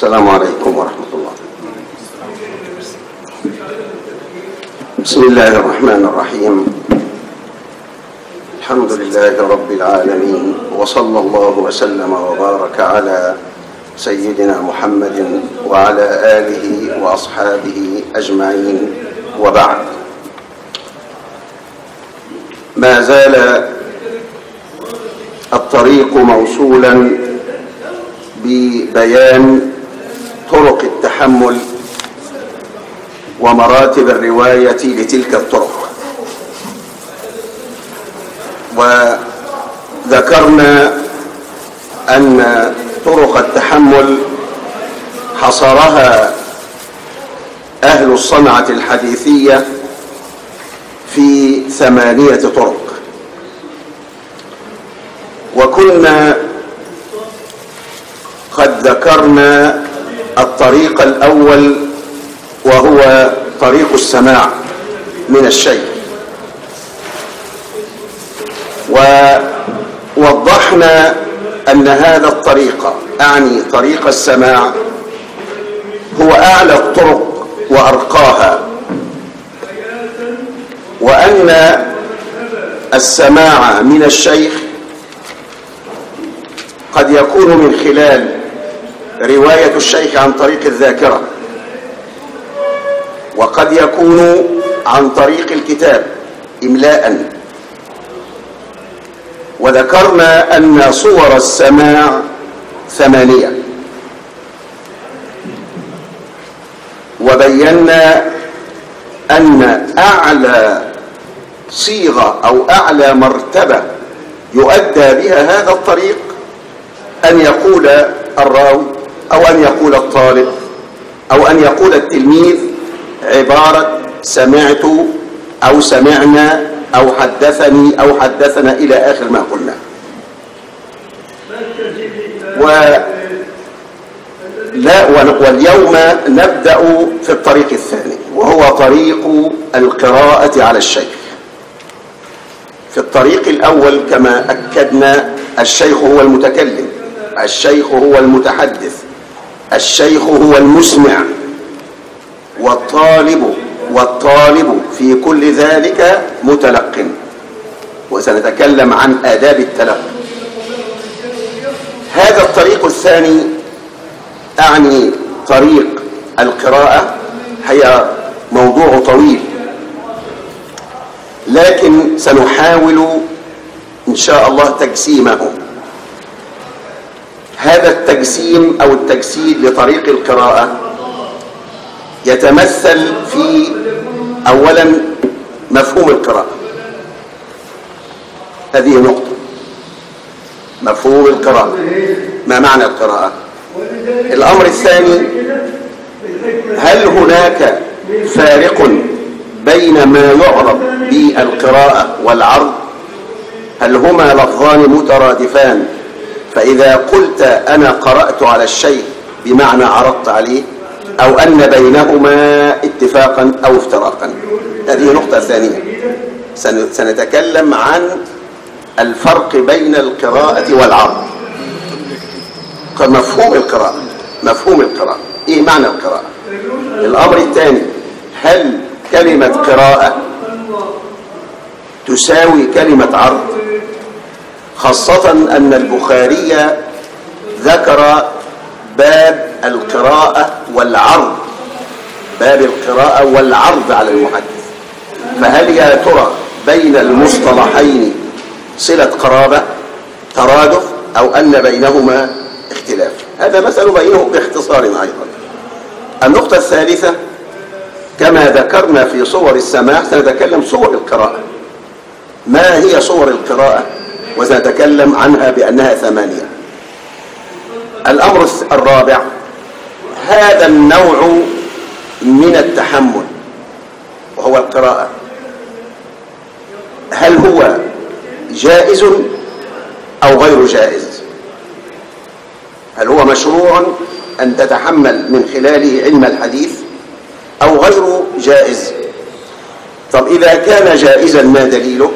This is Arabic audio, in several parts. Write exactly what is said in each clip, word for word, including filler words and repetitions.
السلام عليكم ورحمة الله. بسم الله الرحمن الرحيم. الحمد لله رب العالمين، وصلى الله وسلم وبارك على سيدنا محمد وعلى آله وأصحابه أجمعين، وبعد. ما زال الطريق موصولا ببيان طرق التحمل ومراتب الرواية لتلك الطرق، وذكرنا أن طرق التحمل حصرها أهل الصنعة الحديثية في ثمانية طرق، وكنا قد ذكرنا الطريق الأول وهو طريق السماع من الشيء، ووضحنا أن هذا الطريق، أعني طريق السماع، هو أعلى الطرق وأرقاها، وأن السماع من الشيخ قد يكون من خلال رواية الشيخ عن طريق الذاكرة، وقد يكون عن طريق الكتاب إملاء. وذكرنا أن صور السماع ثمانية، وبينا أن أعلى صيغة أو أعلى مرتبة يؤدى بها هذا الطريق أن يقول الراوي أو أن يقول الطالب أو أن يقول التلميذ عبارة سمعت أو سمعنا أو حدثني أو حدثنا إلى آخر ما قلنا. ولا واليوم نبدأ في الطريق الثاني، وهو طريق القراءة على الشيخ. في الطريق الأول كما أكدنا الشيخ هو المتكلم، الشيخ هو المتحدث، الشيخ هو المسمع، والطالب والطالب في كل ذلك متلق، وسنتكلم عن آداب التلقي. هذا الطريق الثاني أعني طريق القراءة، هي موضوع طويل، لكن سنحاول إن شاء الله تجسيمه. هذا التجسيم أو التجسيد لطريق القراءة يتمثل في أولا مفهوم القراءة، هذه نقطة. مفهوم القراءة، ما معنى القراءة؟ الأمر الثاني، هل هناك فارق بين ما يعرف بالقراءة والعرض؟ هل هما لفظان مترادفان، فإذا قلت أنا قرأت على الشيء بمعنى عرضت عليه، أو أن بينهما اتفاقا أو افتراقا؟ هذه نقطة ثانية. سنتكلم عن الفرق بين القراءة والعرض. مفهوم القراءة، مفهوم القراءة، إيه معنى القراءة؟ الأمر الثاني، هل كلمة قراءة تساوي كلمة عرض؟ خاصة أن البخاري ذكر باب القراءة والعرض، باب القراءة والعرض على المحدث. فهل يا ترى بين المصطلحين صلة قرابة ترادف، أو أن بينهما اختلاف؟ هذا مثل بينه باختصار أيضا. النقطة الثالثة، كما ذكرنا في صور السماع سنتكلم صور القراءة. ما هي صور القراءة؟ وسنتكلم عنها بأنها ثمانية. الأمر الرابع، هذا النوع من التحمل وهو القراءة، هل هو جائز أو غير جائز؟ هل هو مشروع أن تتحمل من خلاله علم الحديث أو غير جائز؟ طب إذا كان جائزا ما دليله؟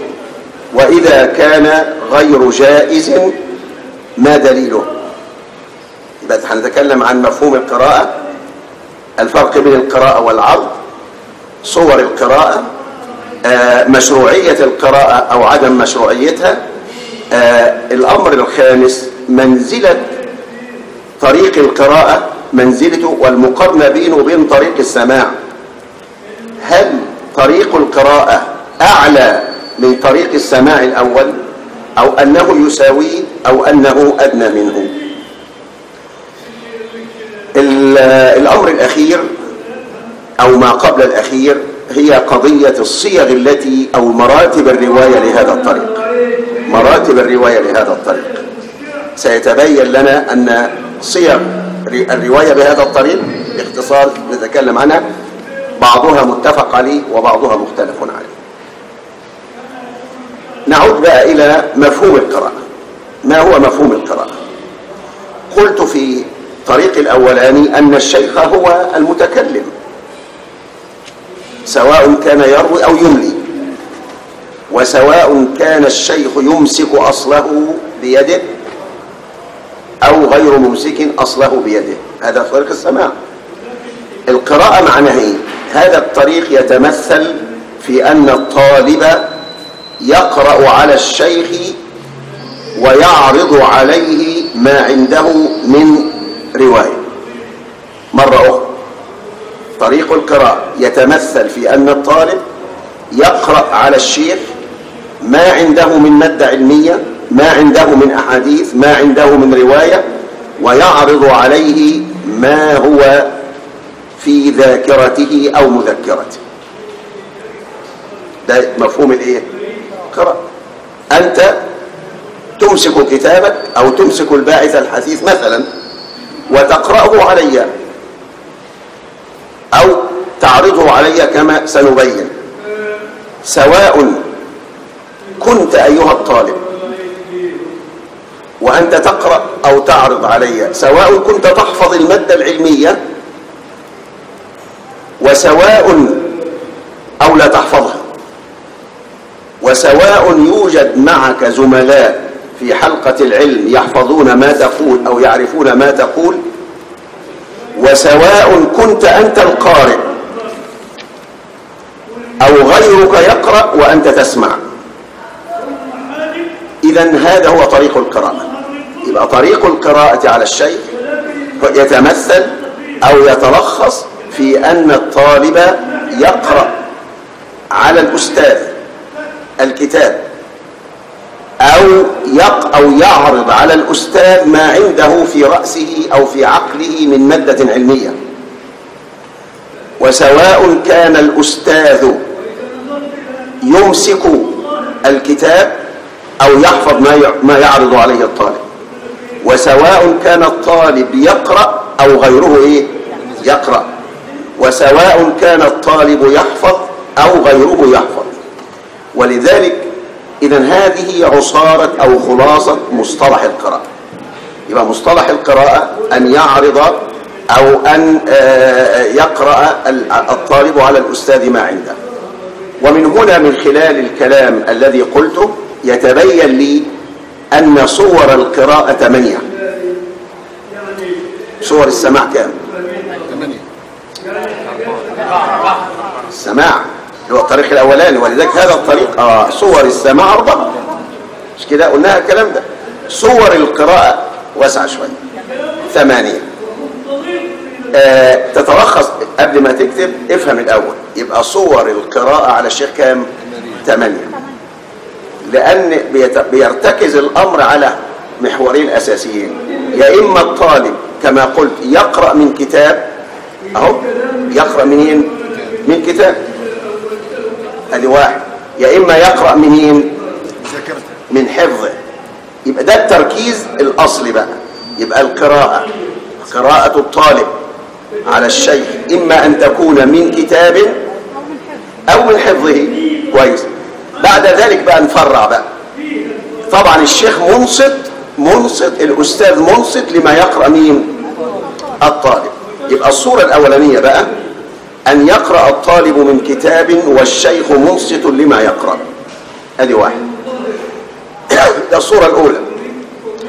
وإذا كان غير جائز ما دليله؟ يبقى هنتكلم عن مفهوم القراءة، الفرق بين القراءة والعرض، صور القراءة، آه مشروعية القراءة أو عدم مشروعيتها، آه الأمر الخامس منزلة طريق القراءة، منزلته والمقارنة بينه وبين طريق السماع. هل طريق القراءة أعلى من طريق السماع الأول، أو أنه يساويه، أو أنه أدنى منه؟ الأمر الأخير أو ما قبل الأخير هي قضية الصيغ التي أو مراتب الرواية لهذا الطريق. مراتب الرواية لهذا الطريق سيتبين لنا أن صيغ الرواية بهذا الطريق باختصار نتكلم عنها، بعضها متفق عليه وبعضها مختلف عليه. نعود بقى إلى مفهوم القراءة. ما هو مفهوم القراءة؟ قلت في طريق الأولاني أن الشيخ هو المتكلم، سواء كان يروي أو يملي، وسواء كان الشيخ يمسك أصله بيده أو غير ممسك أصله بيده. هذا طريق السماع. القراءة معناها إيه؟ هذا الطريق يتمثل في أن الطالب يقرأ على الشيخ ويعرض عليه ما عنده من رواية. مرة أخرى، طريق القراءة يتمثل في أن الطالب يقرأ على الشيخ ما عنده من مادة علمية، ما عنده من أحاديث، ما عنده من رواية، ويعرض عليه ما هو في ذاكرته أو مذكرته. ده مفهوم الإيه؟ قراءة. أنت تمسك كتابك أو تمسك الباعث الحثيث مثلا وتقرأه علي أو تعرضه علي كما سنبين، سواء كنت أيها الطالب وأنت تقرأ أو تعرض علي، سواء كنت تحفظ المادة العلمية وسواء أو لا تحفظها، وسواء يوجد معك زملاء في حلقة العلم يحفظون ما تقول أو يعرفون ما تقول، وسواء كنت أنت القارئ أو غيرك يقرأ وأنت تسمع. إذن هذا هو طريق القراءة. يبقى طريق القراءة على الشيخ يتمثل أو يتلخص في أن الطالب يقرأ على الأستاذ الكتاب أو يق أو يعرض على الأستاذ ما عنده في رأسه أو في عقله من مادة علمية، وسواء كان الأستاذ يمسك الكتاب أو يحفظ ما يعرض عليه الطالب، وسواء كان الطالب يقرأ أو غيره إيه؟ يقرأ، وسواء كان الطالب يحفظ أو غيره يحفظ. ولذلك إذن هذه عصارة أو خلاصة مصطلح القراءة. يبقى مصطلح القراءة أن يعرض أو أن يقرأ الطالب على الأستاذ ما عنده. ومن هنا من خلال الكلام الذي قلته يتبين لي أن صور القراءة ثمانية. صور السماع كام؟ السماع هو الطريق الأولاني، ولذلك هذا الطريق آه صور السماع أربعة، مش كده قلناها الكلام ده. صور القراءة واسعة شوية، ثمانية. آه تتلخص قبل ما تكتب افهم الأول. يبقى صور القراءة على الشيخ كام؟ ثمانية، لأن بيرتكز الأمر على محورين أساسيين. يا إما الطالب كما قلت يقرأ من كتاب، أهو يقرأ منين؟ من كتاب، هذه واحد. يا إما يقرأ منين؟ من حفظه. يبقى ده التركيز الأصلي بقى. يبقى القراءة، قراءة الطالب على الشيخ إما أن تكون من كتاب أو من حفظه. كويس. بعد ذلك بقى نفرع بقى. طبعا الشيخ منصت منصت الأستاذ منصت لما يقرأ مين؟ الطالب. يبقى الصورة الأولانية بقى أن يقرأ الطالب من كتاب والشيخ منصت لما يقرأ. هذه واحد. ده الصورة الأولى.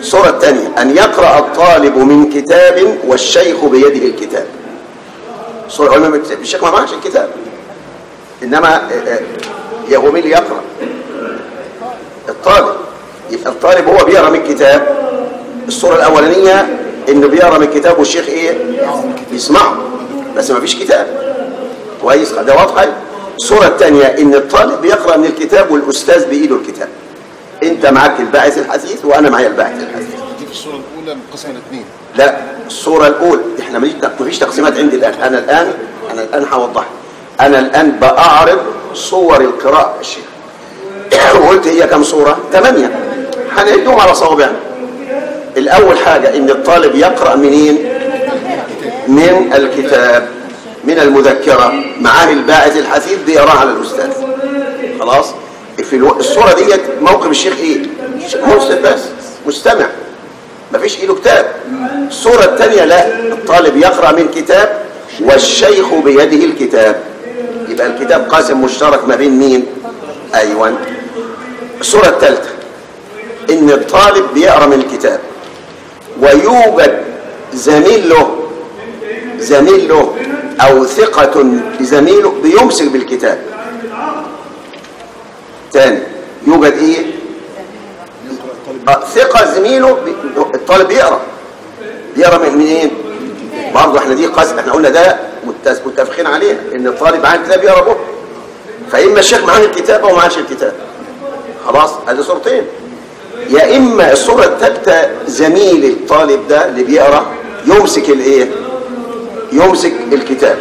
الصورة الثانية أن يقرأ الطالب من كتاب والشيخ بيده الكتاب. الصورة الأولى الشيخ ما معهش الكتاب، إنما هو مين اللي يقرأ؟ الطالب. يبقى الطالب هو بيقرأ من كتاب. الصورة الأولانية إنه بيقرأ من كتاب والشيخ إيه؟ يسمعه، بس ما فيش كتاب. كويس، ده واضح. الصورة الثانية إن الطالب بيقرأ من الكتاب والأستاذ بإيده الكتاب. أنت معك الباحث الحديث وأنا معي الباحث الحديث. دي في الصورة الأولى منقسمة لاثنين. لا، الصورة الأولى إحنا ما فيش تقسيمات عندي الآن. أنا الآن أنا الآن هوضحها. أنا الآن بأعرض صور القراءة الشيخ. وقلت هي كم صورة؟ ثمانية. هنعدهم على صوابعنا. الأول حاجة إن الطالب يقرأ منين؟ من الكتاب، من المذكرة، معاه الباعث الحثيث بيقرأ على الأستاذ. خلاص؟ في الو... الصورة ديت موقف الشيخ إيه؟ مرسل بس، مستمع، مفيش إيده كتاب. الصورة الثانية لا، الطالب يقرأ من كتاب والشيخ بيده الكتاب. يبقى الكتاب قاسم مشترك ما بين مين؟ أيوة. الصورة الثالثة إن الطالب بيقرأ من الكتاب ويوجد زميل له زميل له أو ثقة بزميله بيمسك بالكتاب. تاني، يوجد إيه؟ ثقة زميله بي... الطالب بيقرأ بيقرأ من منين؟ برضه احنا دي قاسم، احنا قلنا ده متفقين عليها ان الطالب معاه الكتاب يقرأ به. فإما الشيخ معاه الكتاب أو معاش الكتاب. خلاص، ادي صورتين. يا إما الصورة الثالثة زميل الطالب ده اللي بيقرأ يمسك الايه؟ يمسك الكتاب.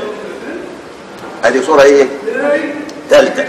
ادي صورة ايه؟ ثالثة.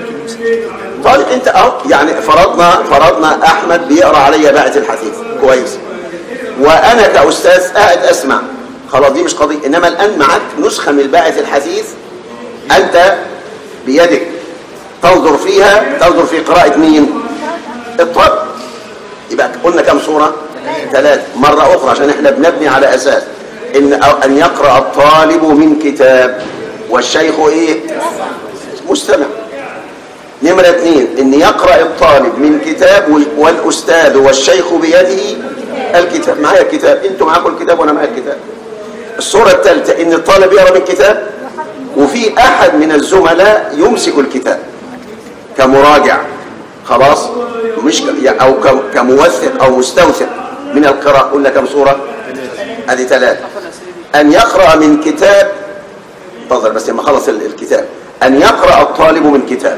طالب انت اهو، يعني فرضنا فرضنا احمد بيقرأ عليا باعث الحديث كويس، وانا كأستاذ قاعد اسمع. خلاص دي مش قضية. انما الان معك نسخة من الباعث الحديث انت بيدك تنظر فيها، تنظر في قراءة مين؟ الطالب. يبقى قلنا كم صورة؟ ثلاثة. مرة اخرى عشان احنا بنبني على اساس ان ان يقرأ الطالب من كتاب والشيخ ايه؟ مستمع. نمرة اثنين ان يقرأ الطالب من كتاب والاستاذ والشيخ بيده الكتاب. معايا الكتاب، انتوا معاكم الكتاب وانا معايا الكتاب. الصورة الثالثة ان الطالب يقرأ من كتاب وفي احد من الزملاء يمسك الكتاب كمراجع. خلاص، مش او كموثق او مستوثق من القراءة. قلنا كم صورة؟ ادي ثلاثة. ان يقرأ من كتاب، انتظر بس لما خلص الكتاب. ان يقرأ الطالب من كتاب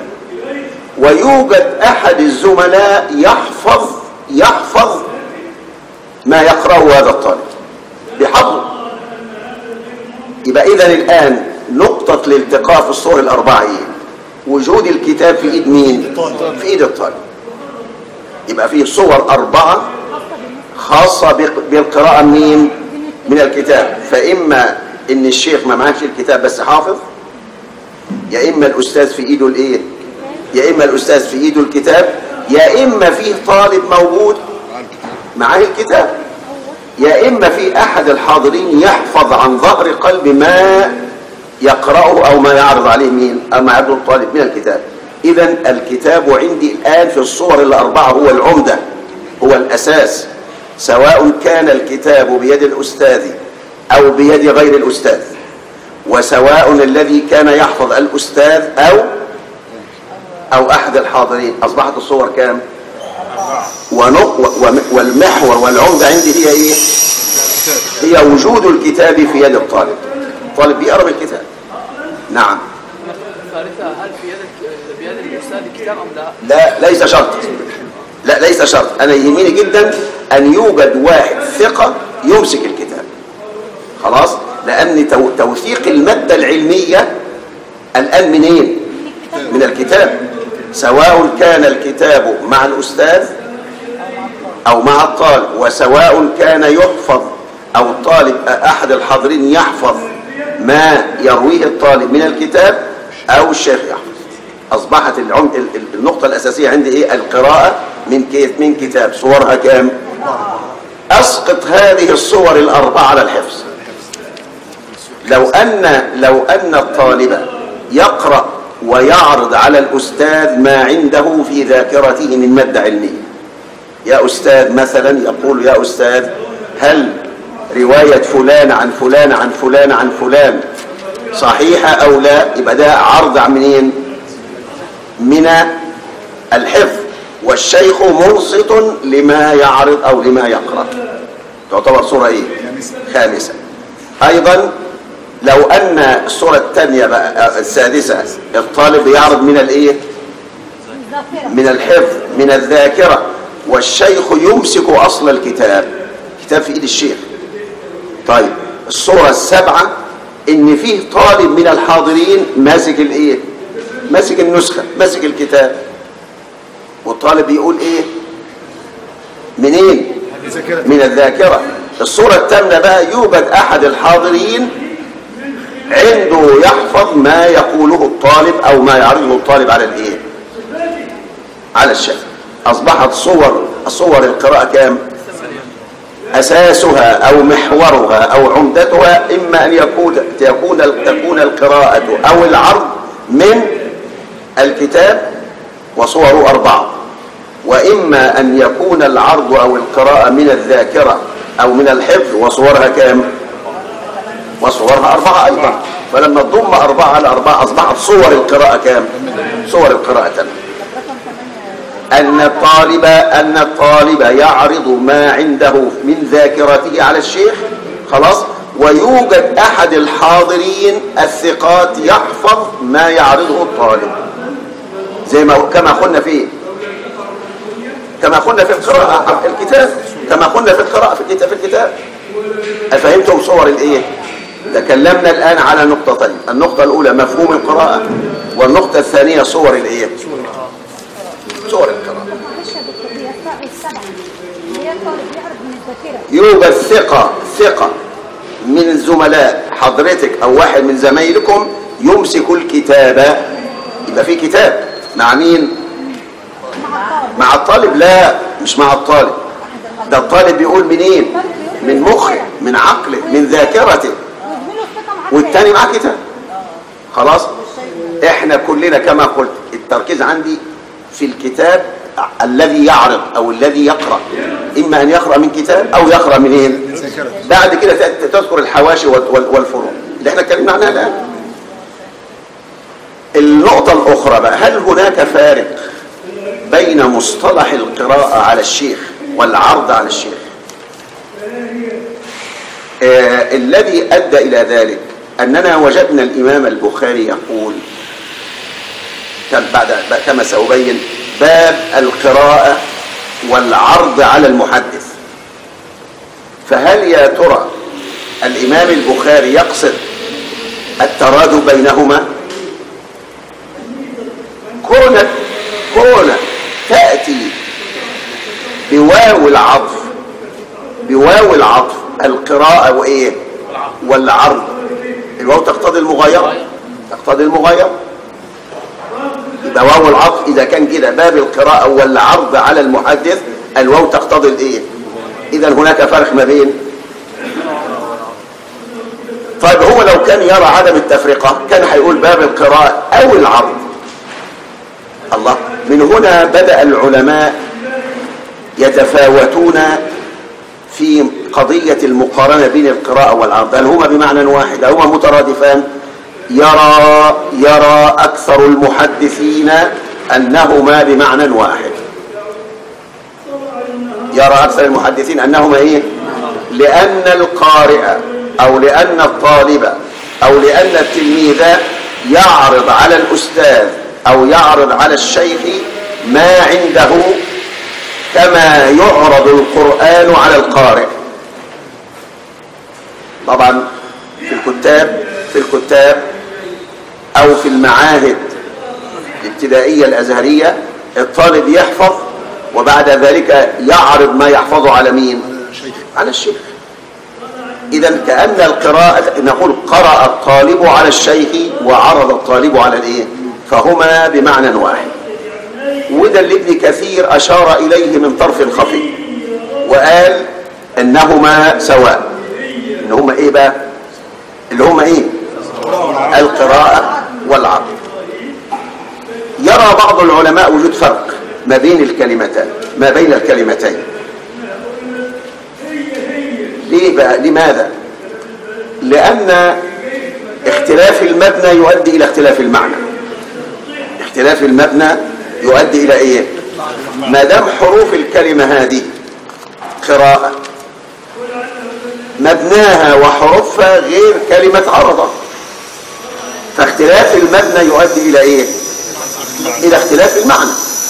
ويوجد احد الزملاء يحفظ يحفظ ما يقرأه هذا الطالب بحفظه. يبقى اذا الان نقطة الالتقاء في الصور الاربعة ايه؟ وجود الكتاب في ايد مين؟ في ايد الطالب. يبقى فيه صور اربعة خاصة بالقراءة منين؟ من الكتاب. فاما ان الشيخ ما معاش الكتاب بس حافظ، يا اما الاستاذ في ايده الايه؟ يا اما الاستاذ في ايده الكتاب، يا اما فيه طالب موجود معاه الكتاب، يا اما في احد الحاضرين يحفظ عن ظهر قلب ما يقرأه او ما يعرض عليه مين؟ او ما يعرضه الطالب من الكتاب. اذا الكتاب عندي الان في الصور الاربعة هو العمدة، هو الاساس، سواء كان الكتاب بيد الاستاذ او بيد غير الاستاذ، وسواء الذي كان يحفظ الاستاذ او او احد الحاضرين. اصبحت الصور كام؟ والمحور والعمدة عندي هي ايه؟ هي وجود الكتاب في يد الطالب. الطالب بيقرأ بالكتاب. نعم. الثالثة، هل في يد بيد الاستاذ الكتاب ام لا؟ لا، ليس شرط. لا ليس شرط. انا يهمني جدا ان يوجد واحد ثقة يمسك الكتاب. خلاص؟ لان توثيق المادة العلمية الان منين؟ من الكتاب، سواء كان الكتاب مع الاستاذ او مع الطالب، وسواء كان يحفظ او الطالب احد الحاضرين يحفظ ما يرويه الطالب من الكتاب او الشيخ يحفظ. اصبحت النقطة الاساسية عندي ايه؟ القراءة من كيف من كتاب. صورها كام؟ اسقط هذه الصور الاربعة على الحفظ. لو ان لو ان الطالب يقرأ ويعرض على الاستاذ ما عنده في ذاكرته من مادة علمية، يا أستاذ مثلا يقول يا أستاذ هل رواية فلان عن فلان عن فلان عن فلان صحيحة أو لا؟ يبقى ده عرض عن منين؟ من الحفظ، والشيخ منصت لما يعرض أو لما يقرأ. تعتبر صورة إيه؟ خامسة. أيضا لو أن الصورة الثانية بقى السادسة الطالب يعرض من الإيه؟ من الحفظ، من الذاكرة، والشيخ يمسك أصل الكتاب، كتاب في إيد الشيخ. طيب الصورة السابعة إن فيه طالب من الحاضرين ماسك الإيه؟ ماسك النسخة، ماسك الكتاب، والطالب يقول إيه؟ منين؟ من الذاكرة. الصورة الثامنة بقى يوجد أحد الحاضرين عنده يحفظ ما يقوله الطالب أو ما يعرضه الطالب على الإيه؟ على الشيخ. أصبحت صور صور القراءة كام؟ أساسها أو محورها أو عمدتها إما أن يكون تكون تكون القراءة أو العرض من الكتاب وصوره أربعة، وإما أن يكون العرض أو القراءة من الذاكرة أو من الحفظ وصورها كام؟ وصورها أربعة أيضا. فلما تضم أربعة على أربعة أصبحت صور القراءة كام؟ صور القراءة تمام. أن الطالب أن الطالب يعرض ما عنده من ذاكرته على الشيخ، خلاص، ويوجد أحد الحاضرين الثقات يحفظ ما يعرضه الطالب، زي ما كما قلنا في كما قلنا في القراءة الكتاب كما قلنا في القراءة في الكتاب في الكتاب أفهمتم صور الإيه؟ تكلمنا الآن على نقطتين، النقطة الأولى مفهوم القراءة، والنقطة الثانية صور الإيه؟ صور القراءة. يوجد ثقة ثقة من الزملاء حضرتك أو واحد من زمايلكم يمسك الكتابة، يبقى في كتاب مع مين؟ مع الطالب؟ لا، مش مع الطالب، ده الطالب بيقول منين؟ من مخه، من عقله، من ذاكرته، والتاني معاه كتاب. خلاص، احنا كلنا كما قلت التركيز عندي في الكتاب الذي يعرض او الذي يقرأ، اما ان يقرأ من كتاب او يقرأ منين؟ بعد كده تذكر الحواشي والفروع اللي احنا اتكلمنا عنها الان. النقطة الاخرى بقى، هل هناك فارق بين مصطلح القراءة على الشيخ والعرض على الشيخ؟ آه الذي ادى الى ذلك اننا وجدنا الامام البخاري يقول بعد كما سأبين باب القراءة والعرض على المحدث. فهل يا ترى الإمام البخاري يقصد الترادف بينهما؟ كونك كونك تأتي بواو العطف بواو العطف القراءة وإيه؟ والعرض. الواو تقتضي المغايرة تقتضي المغايرة يبقى واو العطف إذا كان كده باب القراءة والعرض على المحدث الواو تقتضي الإيه؟ إذا هناك فرق ما بين. طيب هو لو كان يرى عدم التفرقة كان هيقول باب القراءة أو العرض. الله، من هنا بدأ العلماء يتفاوتون في قضية المقارنة بين القراءة والعرض، هل هما بمعنى واحد أو هما مترادفان؟ يرى يرى أكثر المحدثين أنهما بمعنى واحد. يرى أكثر المحدثين أنهما إيه؟ لأن القارئ أو لأن الطالب أو لأن التلميذ يعرض على الأستاذ أو يعرض على الشيخ ما عنده كما يعرض القرآن على القارئ. طبعا في الكتاب في الكتاب أو في المعاهد الابتدائية الأزهرية الطالب يحفظ وبعد ذلك يعرض ما يحفظه على مين؟ على الشيخ. إذن كأن القراءة نقول قرأ الطالب على الشيخ وعرض الطالب على الإيه؟ فهما بمعنى واحد. وده اللي ابن كثير أشار إليه من طرف خفي وقال إنهما سواء. إنهما إيه بقى؟ اللي هما إيه؟ القراءة والعرض. يرى بعض العلماء وجود فرق ما بين الكلمتين، ما بين الكلمتين. ليه بقى؟ لماذا؟ لأن اختلاف المبنى يؤدي إلى اختلاف المعنى. اختلاف المبنى يؤدي إلى إيه؟ ما دام حروف الكلمة هذه قراءة مبناها وحروفها غير كلمة عرضة، فاختلاف المبنى يؤدي إلى إيه؟ إلى اختلاف المعنى.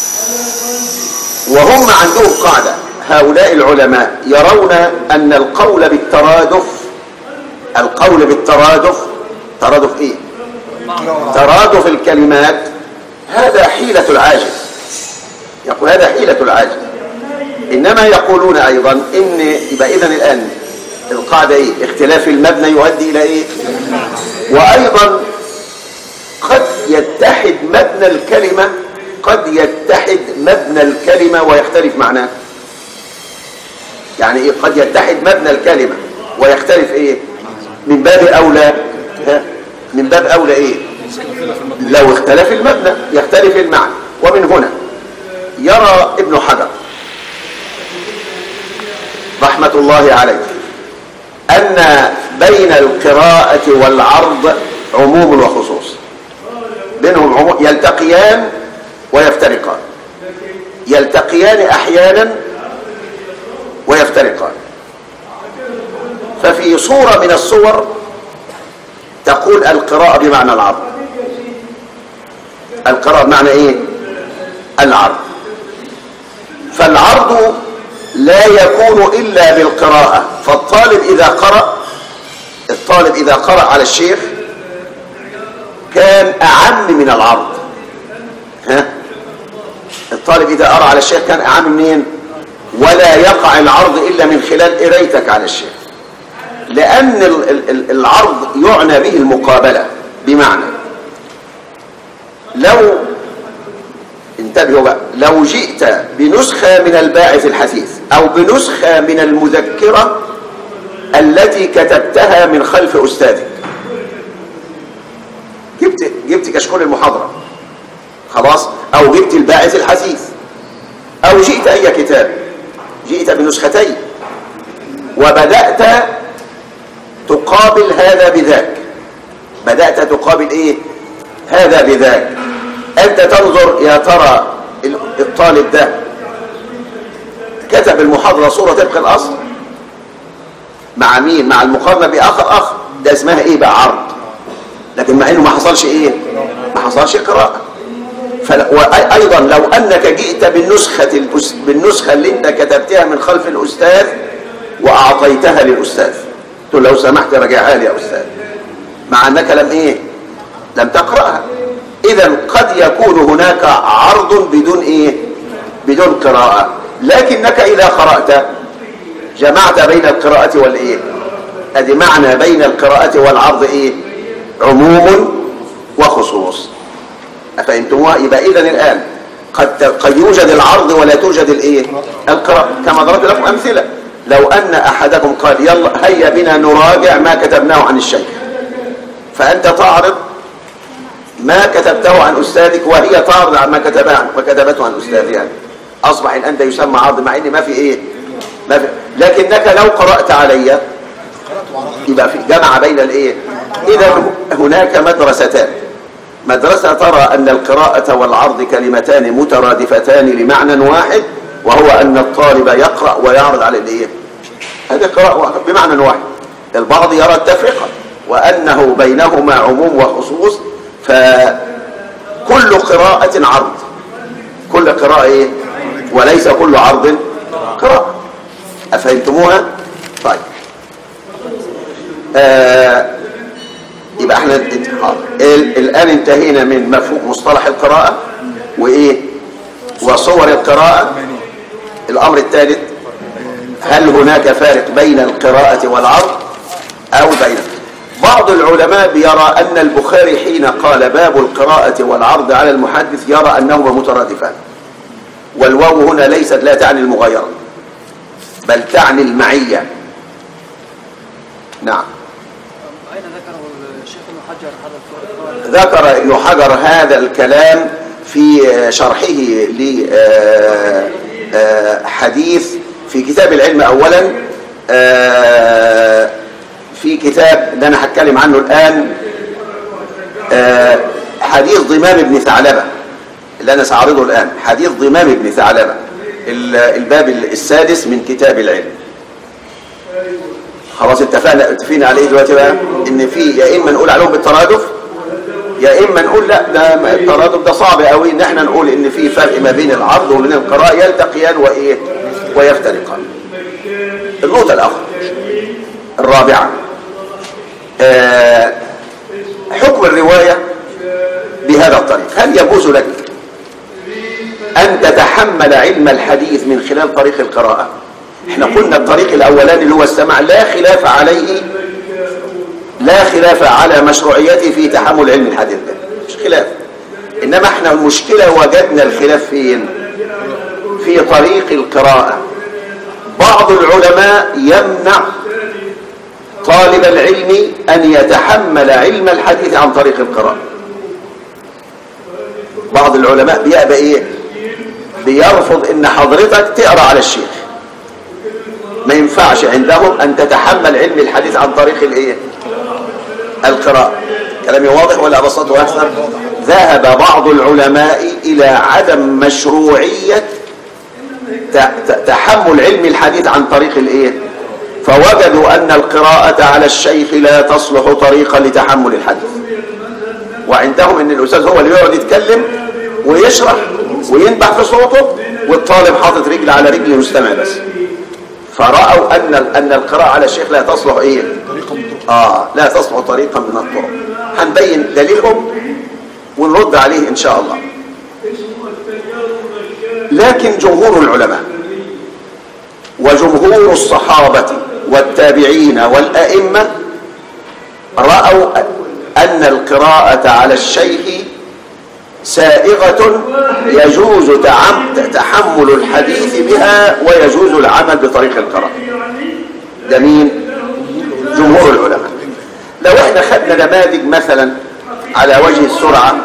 وهم عندهم قاعدة، هؤلاء العلماء يرون أن القول بالترادف القول بالترادف ترادف إيه؟ ترادف الكلمات هذا حيلة العاجز. يقول هذا حيلة العاجز. إنما يقولون أيضا إن يبقى إذن الآن القاعدة إيه؟ اختلاف المبنى يؤدي إلى إيه؟ وأيضا قد يتحد مبنى الكلمة قد يتحد مبنى الكلمة ويختلف معناه. يعني إيه قد يتحد مبنى الكلمة ويختلف إيه؟ من باب أولى من باب أولى إيه؟ لو اختلف المبنى يختلف المعنى. ومن هنا يرى ابن حجر رحمة الله عليه أن بين القراءة والعرض عموم وخصوص، بينهم عموم يلتقيان ويفترقان، يلتقيان أحيانا ويفترقان. ففي صورة من الصور تقول القراءة بمعنى العرض. القراءة بمعنى ايه؟ العرض. فالعرض لا يكون إلا بالقراءة. فالطالب إذا قرأ الطالب إذا قرأ على الشيخ كان أعم من العرض. ها؟ الطالب إذا قرأ على الشيخ كان أعم منين؟ ولا يقع العرض إلا من خلال قرايتك على الشيخ، لأن العرض يعنى به المقابلة. بمعنى لو انتبهوا بقى، لو جئت بنسخة من الباعث الحثيث أو بنسخة من المذكرة التي كتبتها من خلف أستاذك، جبت جبت كشكول المحاضرة خلاص، أو جبت الباعث الحثيث، أو جئت أي كتاب، جئت بنسختين وبدأت تقابل هذا بذاك، بدأت تقابل إيه؟ هذا بذاك. أنت تنظر يا ترى الطالب ده كتب المحاضرة صورة طبق الأصل مع مين؟ مع المقارنة بآخر آخر، ده اسمها إيه بقى؟ عرض. لكن مع إنه ما حصلش إيه؟ ما حصلش قراءة. وأيضا لو أنك جئت بالنسخة بالنسخة اللي أنت كتبتها من خلف الأستاذ وأعطيتها للأستاذ، تقول لو سمحت راجعها لي يا أستاذ، مع أنك لم إيه؟ لم تقرأها. إذن قد يكون هناك عرض بدون إيه؟ بدون قراءة. لكنك إذا قرأت جمعت بين القراءة والإيه؟ هذه معنى بين القراءة والعرض إيه؟ عموم وخصوص. أفهمتموها؟ يبقى إذن الآن قد قد يوجد العرض ولا توجد الإيه؟ القراءة. كما ضربت لكم أمثلة، لو أن أحدكم قال يلا هيا بنا نراجع ما كتبناه عن الشيخ، فأنت تعرض ما كتبته عن أستاذك وهي تعرض عن ما كتبه ما كتبته عن أستاذها، أصبح الآن ده يسمى عرض، مع إن ما في إيه؟ ما في. لكنك لو قرأت علي يبقى في جمع بين الإيه؟ إذا هناك مدرستان. مدرسة ترى أن القراءة والعرض كلمتان مترادفتان لمعنى واحد، وهو أن الطالب يقرأ ويعرض على الإيه؟ هذه قراءة بمعنى واحد. البعض يرى التفرقة وأنه بينهما عموم وخصوص، فكل قراءة عرض، كل قراءة إيه؟ وليس كل عرض قراءة. أفهمتموها؟ طيب آه يبقى احنا الآن انتهينا من مفهوم مصطلح القراءة وإيه؟ وصور القراءة. الأمر الثالث، هل هناك فارق بين القراءة والعرض أو بين؟ بعض العلماء بيرى أن البخاري حين قال باب القراءة والعرض على المحدث يرى أنهما مترادفان، والواو هنا ليست لا تعني المغايرة بل تعني المعية. نعم. أين ذكره الشيخ ابن حجر هذا الفرق؟ ذكر ابن حجر هذا الكلام في شرحه آه حديث في كتاب العلم أولا، آه في كتاب اللي أنا هتكلم عنه الآن، آه حديث ضمام بن ثعلبة اللي أنا سأعرضه الآن، حديث ضمام بن ثعلبة، الباب السادس من كتاب العلم. خلاص اتفقنا اتفقنا عليه دلوقتي بقى ان في يا اما نقول عليهم بالترادف، يا اما نقول لا ده الترادف ده صعب قوي ان احنا نقول ان في فرق ما بين العرض وبين القراءه، يلتقيان وايه ويفترقان. النقطه الاخرى الرابعه، آه حكم الروايه بهذا الطريق. هل يجوز لك ان تتحمل علم الحديث من خلال طريق القراءه؟ احنا قلنا الطريق الاولاني اللي هو السماع لا خلاف عليه، لا خلاف على مشروعيته في تحمل علم الحديث، ده مش خلاف. انما احنا المشكله وجدنا الخلاف فين؟ في طريق القراءه. بعض العلماء يمنع طالب العلم ان يتحمل علم الحديث عن طريق القراءه. بعض العلماء بيأبى ايه؟ بيرفض ان حضرتك تقرا على الشيخ، ما ينفعش عندهم ان تتحمل علم الحديث عن طريق الايه؟ القراءة. كلامي واضح ولا بسطه اكثر؟ ذهب بعض العلماء الى عدم مشروعية تحمل علم الحديث عن طريق الايه؟ فوجدوا ان القراءة على الشيخ لا تصلح طريقا لتحمل الحديث، وعندهم ان الاستاذ هو اللي يقعد يتكلم ويشرح وينبح في صوته والطالب حاطط رجل على رجل يستمع بس. فرأوا أن أن القراءة على الشيخ لا تصلح إيه؟ آه لا تصلح طريقا من الطرق. هنبين دليلهم ونرد عليه إن شاء الله. لكن جمهور العلماء وجمهور الصحابة والتابعين والأئمة رأوا أن القراءة على الشيخ سائغة يجوز تحمل الحديث بها ويجوز العمل بطريق القراءة. ده مين؟ جمهور العلماء. لو احنا خدنا نماذج مثلا على وجه السرعة،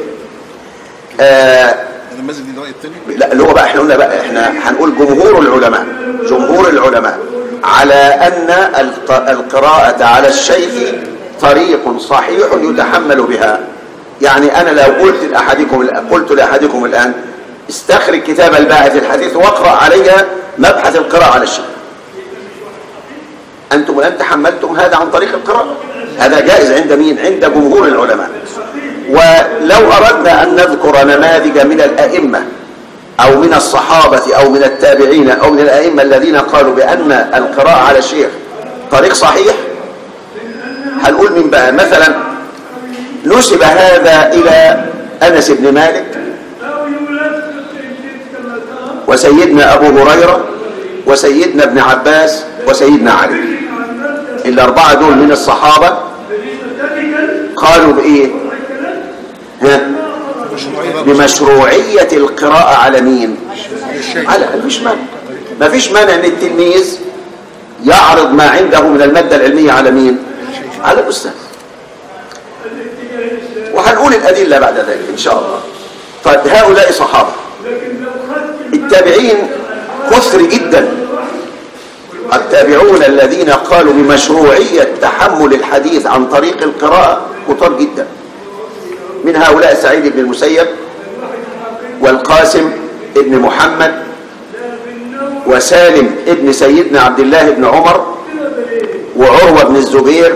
آه لا اللي هو بقى احنا قلنا بقى احنا هنقول جمهور العلماء، جمهور العلماء على ان القراءة على الشيخ طريق صحيح يتحمل بها. يعني انا لو قلت لاحدكم قلت لاحدكم الان استخرج كتاب الباحث الحديث واقرا عليها مبحث القراءه على الشيخ، انتم الان تحملتم هذا عن طريق القراءه، هذا جائز عند مين؟ عند جمهور العلماء. ولو اردنا ان نذكر نماذج من الائمه او من الصحابه او من التابعين او من الائمه الذين قالوا بان القراءه على الشيخ طريق صحيح، هنقول مين بقى؟ مثلا نسب هذا إلى أنس بن مالك وسيدنا أبو هريرة وسيدنا ابن عباس وسيدنا علي. الأربعة دول من الصحابة قالوا بإيه؟ ها؟ بمشروعية القراءة على مين؟ على مفيش مانع، مفيش مانع أن التلميذ يعرض ما عنده من المادة العلمية على مين؟ على الأستاذ. وهنقول الأدلة بعد ذلك إن شاء الله. طيب هؤلاء صحابة. التابعين كثر جدا، التابعون الذين قالوا بمشروعية تحمل الحديث عن طريق القراءة كثر جدا. من هؤلاء سعيد بن المسيب والقاسم ابن محمد وسالم ابن سيدنا عبد الله بن عمر وعروة بن الزبير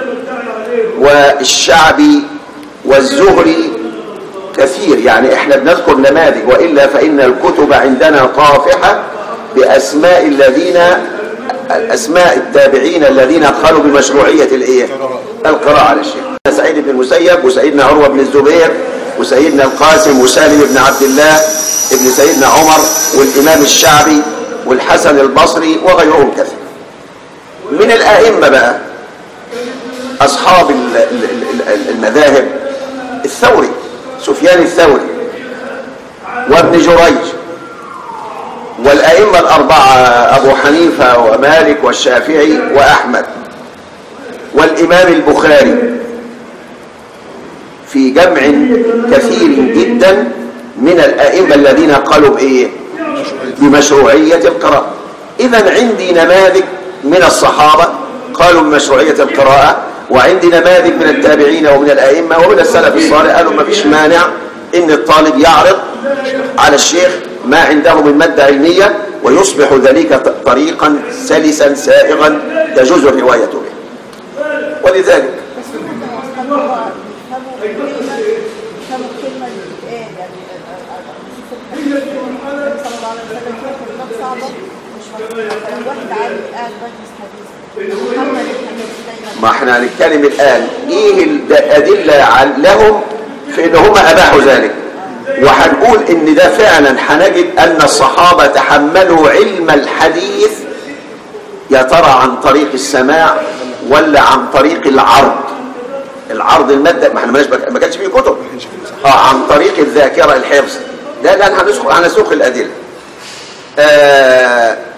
والشعبي والزهري كثير. يعني احنا بنذكر نماذج، وإلا فإن الكتب عندنا طافحة بأسماء الذين أسماء التابعين الذين قالوا بمشروعية الايه؟ القراءة على الشيخ. سعيد بن المسيب وسيدنا عروة بن الزبير وسيدنا القاسم وسالم بن عبد الله ابن سيدنا عمر والإمام الشعبي والحسن البصري وغيرهم كثير. من الآئمة بقى أصحاب المذاهب الثوري سفيان الثوري وابن جريج، والأئمة الأربعة أبو حنيفة ومالك والشافعي وأحمد، والإمام البخاري، في جمع كثير جدا من الأئمة الذين قالوا بإيه؟ بمشروعية القراءة. إذا عندي نماذج من الصحابة قالوا بمشروعية القراءة، وعندي نماذج من التابعين ومن الأئمة ومن السلف الصالح قالوا ما فيش مانع إن الطالب يعرض على الشيخ ما عنده من مادة علمية، ويصبح ذلك طريقا سلسا سائغا تجوز الرواية به. ولذلك ما احنا هنتكلم الآن ايه الأدلة لهم في ان هم اباحوا ذلك، وهنقول ان ده فعلا هنجد ان الصحابة تحملوا علم الحديث يا ترى عن طريق السماع ولا عن طريق العرض. العرض المادة ما احنا ما كانش فيه كتب، اه عن طريق الذاكرة الحفظ. لا لا هنسوق هنسوق الأدلة. آه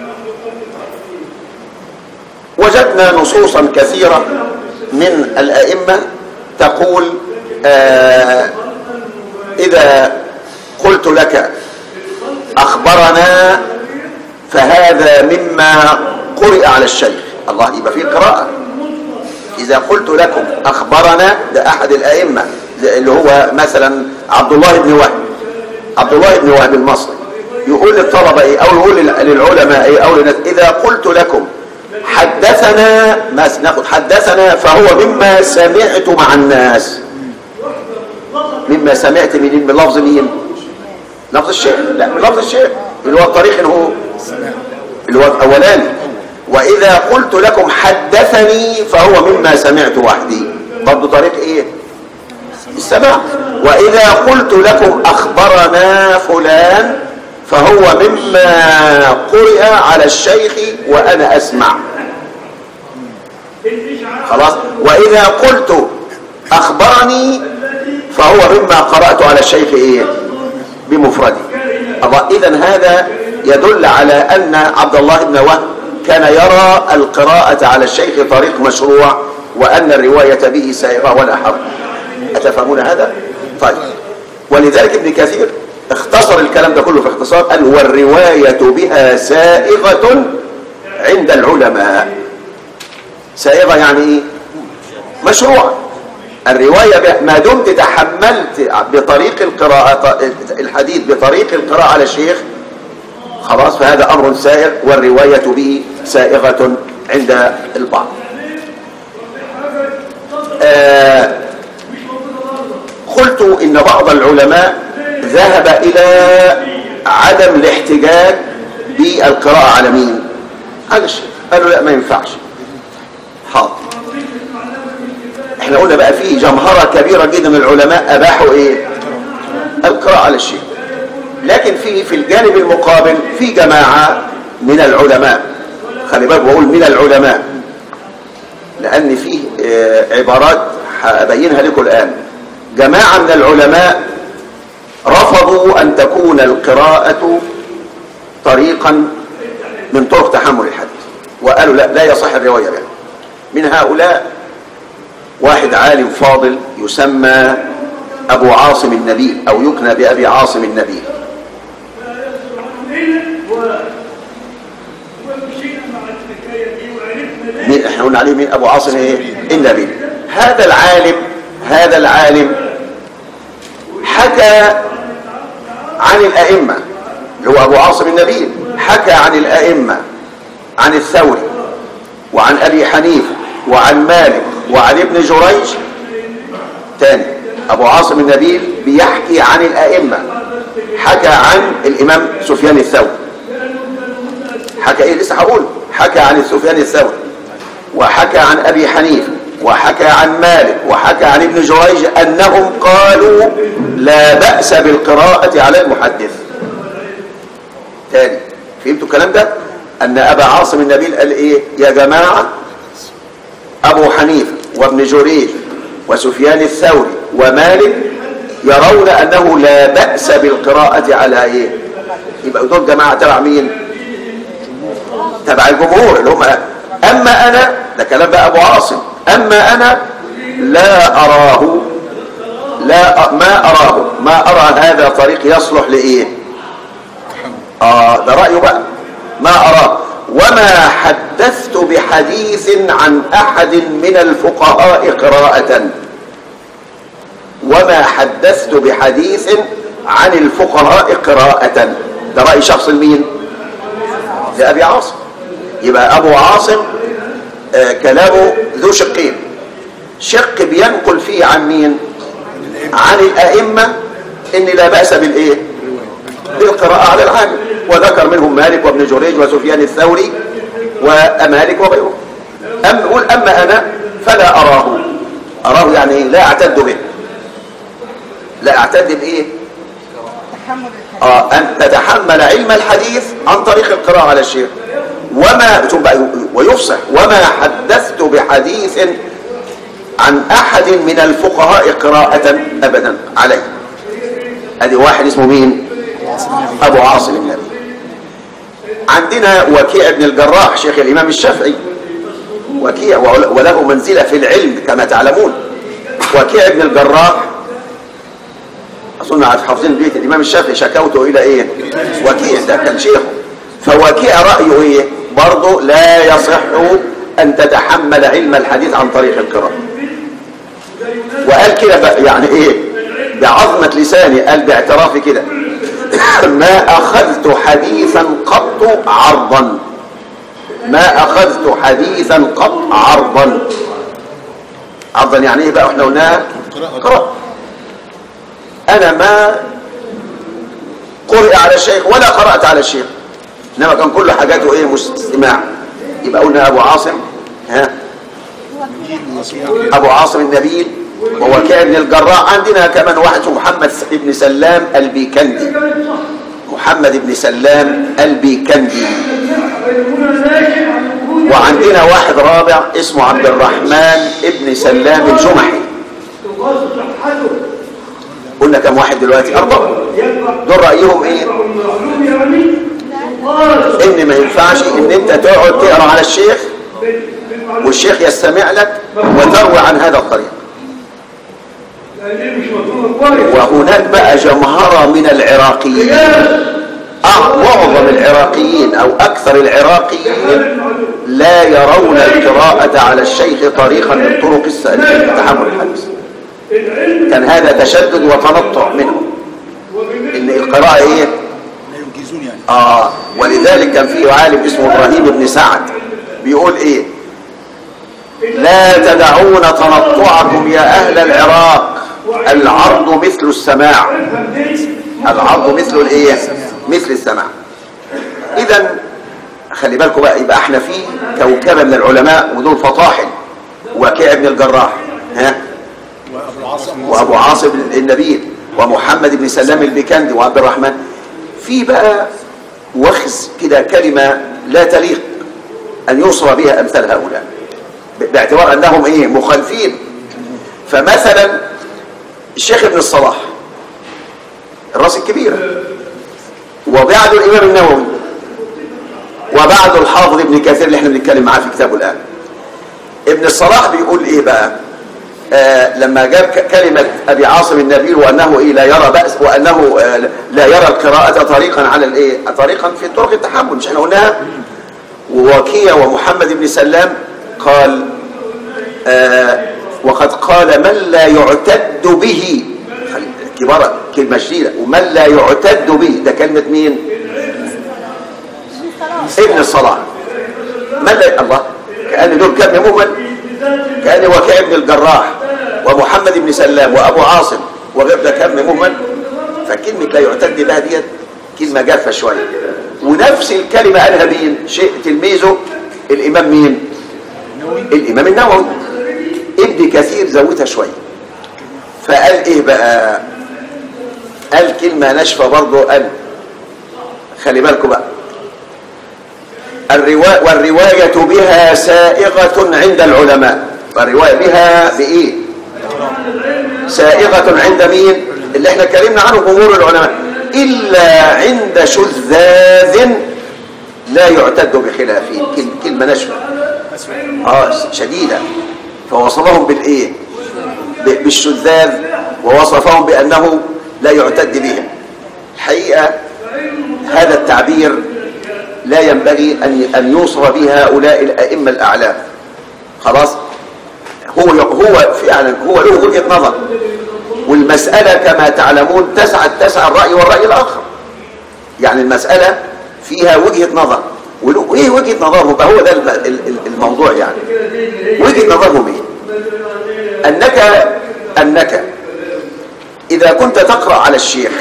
وجدنا نصوصا كثيرة من الأئمة تقول آه إذا قلت لك أخبرنا فهذا مما قرئ على الشيخ. الله، يبقى فيه قراءة. إذا قلت لكم أخبرنا، ده أحد الأئمة اللي هو مثلا عبد الله بن وهب عبد الله بن وهب المصري، يقول للطلبة إيه أو يقول للعلماء إيه أو للناس إذا قلت لكم حدثنا، ما ناخد حدثنا فهو مما سمعت مع الناس. مما سمعت من من لفظ مين؟ لفظ الشيخ؟ لا، من لفظ الشيخ اللي هو الطريق اللي هو اللي هو الاولاني. واذا قلت لكم حدثني فهو مما سمعت وحدي، برضه طريق ايه؟ السماع. واذا قلت لكم اخبرنا فلان فهو مما قرئ على الشيخ وانا اسمع. خلاص. واذا قلت اخبرني فهو مما قرأت على الشيخ ايه؟ بمفردي. الله، اذا هذا يدل على ان عبد الله بن وهب كان يرى القراءة على الشيخ طريق مشروع، وان الرواية به سائغة ولا حرج. اتفهمون هذا؟ طيب. ولذلك ابن كثير اختصر الكلام ده كله في اختصار، قال والرواية بها سائغة عند العلماء. سائغة يعني ايه؟ مشروع. الرواية ما دمت تحملت بطريق القراءة الحديث بطريق القراءة على الشيخ خلاص فهذا أمر سائغ، والرواية به سائغة عند البعض. آه قلت إن بعض العلماء ذهب إلى عدم الاحتجاج بالقراءة على مين؟ على الشيخ. قالوا لا ما ينفعش. حاضر. احنا قلنا بقى فيه جمهرة كبيرة جدا من العلماء اباحوا ايه؟ القراءة على الشيخ. لكن في في الجانب المقابل في جماعة من العلماء، خلي بالك بقول من العلماء لان فيه اه عبارات هبينها لكم الان. جماعة من العلماء رفضوا ان تكون القراءة طريقا من طرق تحمل الحديث، وقالوا لا لا يصح الرواية بها. من هؤلاء واحد عالم فاضل يسمى أبو عاصم النبيل أو يكنى بأبي عاصم النبيل. مين احنا قلنا عليه؟ مين أبو عاصم ايه؟ النبيل. هذا العالم هذا العالم حكى عن الأئمة اللي هو أبو عاصم النبيل، حكى عن الأئمة عن الثوري وعن أبي حنيفة وعن مالك وعن ابن جريج. تاني، أبو عاصم النبيل بيحكي عن الأئمة، حكى عن الإمام سفيان الثوري، حكى إيه لسه هقول، حكى عن سفيان الثوري وحكى عن أبي حنيفة وحكى عن مالك وحكى عن ابن جريج أنهم قالوا لا بأس بالقراءة على المحدث. تاني، فهمتوا الكلام ده؟ أن أبا عاصم النبيل قال إيه؟ يا جماعة أبو حنيفة وابن جريج وسفيان الثوري ومالك يرون أنه لا بأس بالقراءة على إيه؟ يبقى دول جماعة تبع مين؟ تبع الجمهور اللي هم. أما أنا، ده كلام بقى أبو عاصم، أما أنا لا أراه لا ما أراه ما أرى هذا طريق يصلح لإيه؟ اه ده رأيه بقى، ما أراه. وما حدثت بحديث عن أحد من الفقهاء قراءة، وما حدثت بحديث عن الفقهاء قراءة، ده رأي شخص مين؟ لأبي عاصم. يبقى أبو عاصم آه كلامه ذو شقين، شق بينقل فيه عن مين؟ عن الأئمة إن لا بأس بالإيه؟ بالقراءة على العامل، وذكر منهم مالك وابن جريج وسفيان الثوري ومالك وغيره. أم يقول أما أنا فلا أراه، أراه يعني لا أعتد به، لا أعتد بإيه؟ آه أن تتحمل علم الحديث عن طريق القراءة على الشيخ. وما ويفصح وما حدثت بحديث عن أحد من الفقهاء قراءة أبدا عليه. هذه واحد اسمه مين؟ أبو عاصم النبي. عندنا وكيع بن الجراح شيخ الإمام الشافعي، وكيع وله منزلة في العلم كما تعلمون. وكيع بن الجراح أظن حافظين بيت الإمام الشافعي شكوته إلى إيه؟ وكيع ده كان شيخه. فوكيع رأيه إيه؟ برضه لا يصح أن تتحمل علم الحديث عن طريق القراءة. وقال كده يعني إيه؟ بعظمة لساني، قال باعترافي كده ما أخذت حديثا قط عرضا، ما أخذت حديثا قط عرضا. عرضا يعني إيه بقى؟ إحنا قلناها قراءة. أنا ما قرئ على الشيخ ولا قرأت على الشيخ، إنما كان كل حاجاته إيه؟ مستماع. يبقى قلنا أبو عاصم، ها أبو عاصم النبيل ووكيع بن الجراح. عندنا كمان واحد محمد بن سلام البيكندي، محمد بن سلام البيكندي. وعندنا واحد رابع اسمه عبد الرحمن ابن سلام الجمحي. قلنا كم واحد دلوقتي؟ أربعة. دول رأيهم إيه؟ إن ما ينفعش إن أنت تقعد تقرأ على الشيخ والشيخ يستمع لك وتروي عن هذا الطريق. وهناك بقى جمهرة من العراقيين، معظم العراقيين أو أكثر العراقيين لا يرون القراءة على الشيخ طريقا من طرق السالكين في تحمل الحديث. كان هذا تشدد وتنطع منهم، إن القراءة إيه؟ آه ولذلك كان فيه عالم اسمه إبراهيم بن سعد بيقول إيه؟ لا تدعون تنطعكم يا أهل العراق، العرض مثل السماع، العرض مثل الايه؟ مثل السماع. اذا خلي بالكم بقى، يبقى احنا في كوكبه من العلماء ودول فطاحل، وكيع بن الجراح، ها، وابو عاصم النبيل ومحمد بن سلام البيكندي وعبد الرحمن. في بقى وخز كده كلمه لا تليق ان يوصف بها امثال هؤلاء باعتبار انهم ايه؟ مخالفين. فمثلا الشيخ ابن الصلاح الراس الكبيرة، وبعده الإمام النووي، وبعده الحافظ ابن كثير اللي احنا بنتكلم معاه في كتابه الآن. ابن الصلاح بيقول ايه بقى؟ آه لما جاب كلمة أبي عاصم النبيل وأنه إيه لا يرى بأس، وأنه آه لا يرى القراءة طريقا على الإيه؟ طريقا في طرق التحمل، مش احنا قلناها؟ ووكيع ومحمد بن سلام قال آه وقد قال من لا يعتد به، كبارة كلمة شديدة، ومن لا يعتد به ده كلمة مين؟ ابن الصلاح. من لا الله، كأن دول كم مهمل، كأن وكيع بن الجراح ومحمد بن سلام وأبو عاصم وغير ده كم مهمل. فكلمة لا يعتد بها ديت كلمة جافة شوية. ونفس الكلمة قالها مين؟ شيء تلميذه الإمام مين؟ الإمام النووي. ابن كثير زودها شوية، فقال ايه بقى؟ قال كلمة ناشفة برضه، قال خلي بالكم بقى، الرواية والرواية بها سائغة عند العلماء. الرواية بها بإيه؟ سائغة عند مين؟ اللي احنا اتكلمنا عنه جمهور العلماء، إلا عند شذاذ لا يعتد بخلافه. كلمة ناشفة اه شديدة. فوصفهم بالايه؟ بالشذاذ، ووصفهم بانه لا يعتد بهم. الحقيقه هذا التعبير لا ينبغي أن أن يوصف به هؤلاء الأئمة الأعلام. خلاص، هو هو فعلا هو له وجهة نظر، والمسألة كما تعلمون تسعى تسعى الرأي والرأي الآخر. يعني المسألة فيها وجهة نظر، وإيه وجهة نظرهم؟ هو ده الموضوع. يعني وجهة نظرهم إيه؟ أنك أنك إذا كنت تقرأ على الشيخ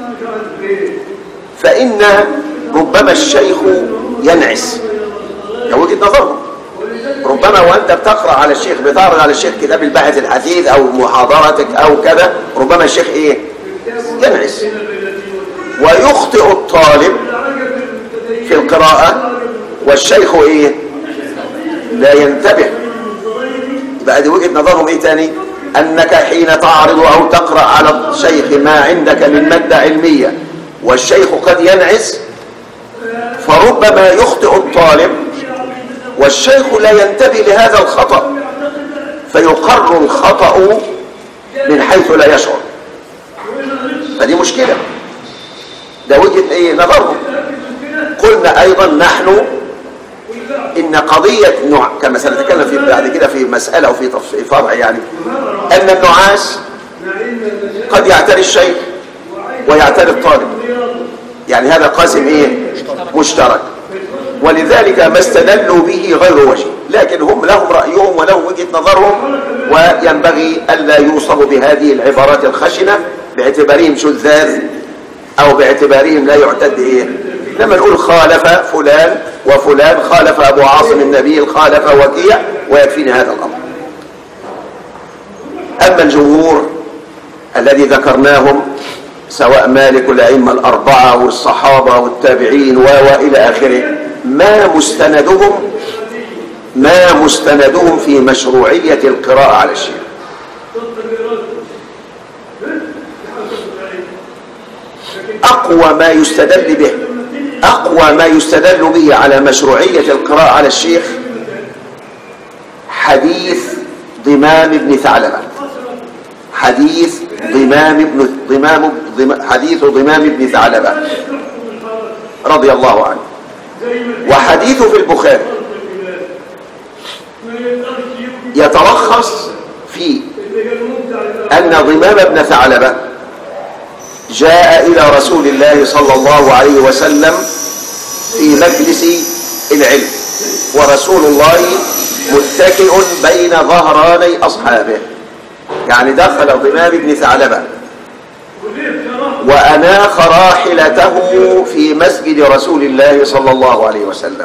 فإن ربما الشيخ ينعس. ده وجهة نظرهم. ربما وأنت بتقرأ على الشيخ، بتعرض على الشيخ كتاب الباحث الحديث أو محاضرتك أو كذا، ربما الشيخ إيه؟ ينعس، ويخطئ الطالب في القراءة والشيخ إيه؟ لا ينتبه. يبقى دي وجهة نظرهم إيه تاني؟ أنك حين تعرض أو تقرأ على الشيخ ما عندك من مادة علمية والشيخ قد ينعس، فربما يخطئ الطالب والشيخ لا ينتبه لهذا الخطأ، فيقر الخطأ من حيث لا يشعر. فدي مشكلة. ده وجهة ايه نظرهم. قلنا ايضا نحن ان قضية نوع كما سنتكلم في بعد كده في مسألة او في تفصيل فرع، يعني ان النعاس قد يعتري الشيخ ويعتري الطالب، يعني هذا قاسم ايه مشترك، ولذلك ما استدلوا به غير وجه، لكن هم لهم رأيهم ولهم وجهة نظرهم، وينبغي ألا يوصفوا بهذه العبارات الخشنة باعتبارهم شذاذ أو باعتبارهم لا يعتد إيه. لما نقول خالف فلان وفلان، خالف أبو عاصم النبيل، خالف وكيع، ويكفينا هذا الأمر. أما الجمهور الذي ذكرناهم سواء مالك الأئمة الأربعة والصحابة والتابعين وإلى آخره، ما مستندهم ما مستندهم في مشروعية القراءة على الشيخ. أقوى ما يستدل به أقوى ما يستدل به على مشروعية القراءة على الشيخ حديث ضمام بن ثعلبة حديث ضمام بن ضمام حديث ضمام بن ثعلبة رضي الله عنه، وحديثه في البخاري يتلخص في أن ضمام بن ثعلبة جاء إلى رسول الله صلى الله عليه وسلم في مجلس العلم، ورسول الله متكئ بين ظهراني أصحابه. يعني دخل ضمام بن ثعلبة وأناخ راحلته في مسجد رسول الله صلى الله عليه وسلم.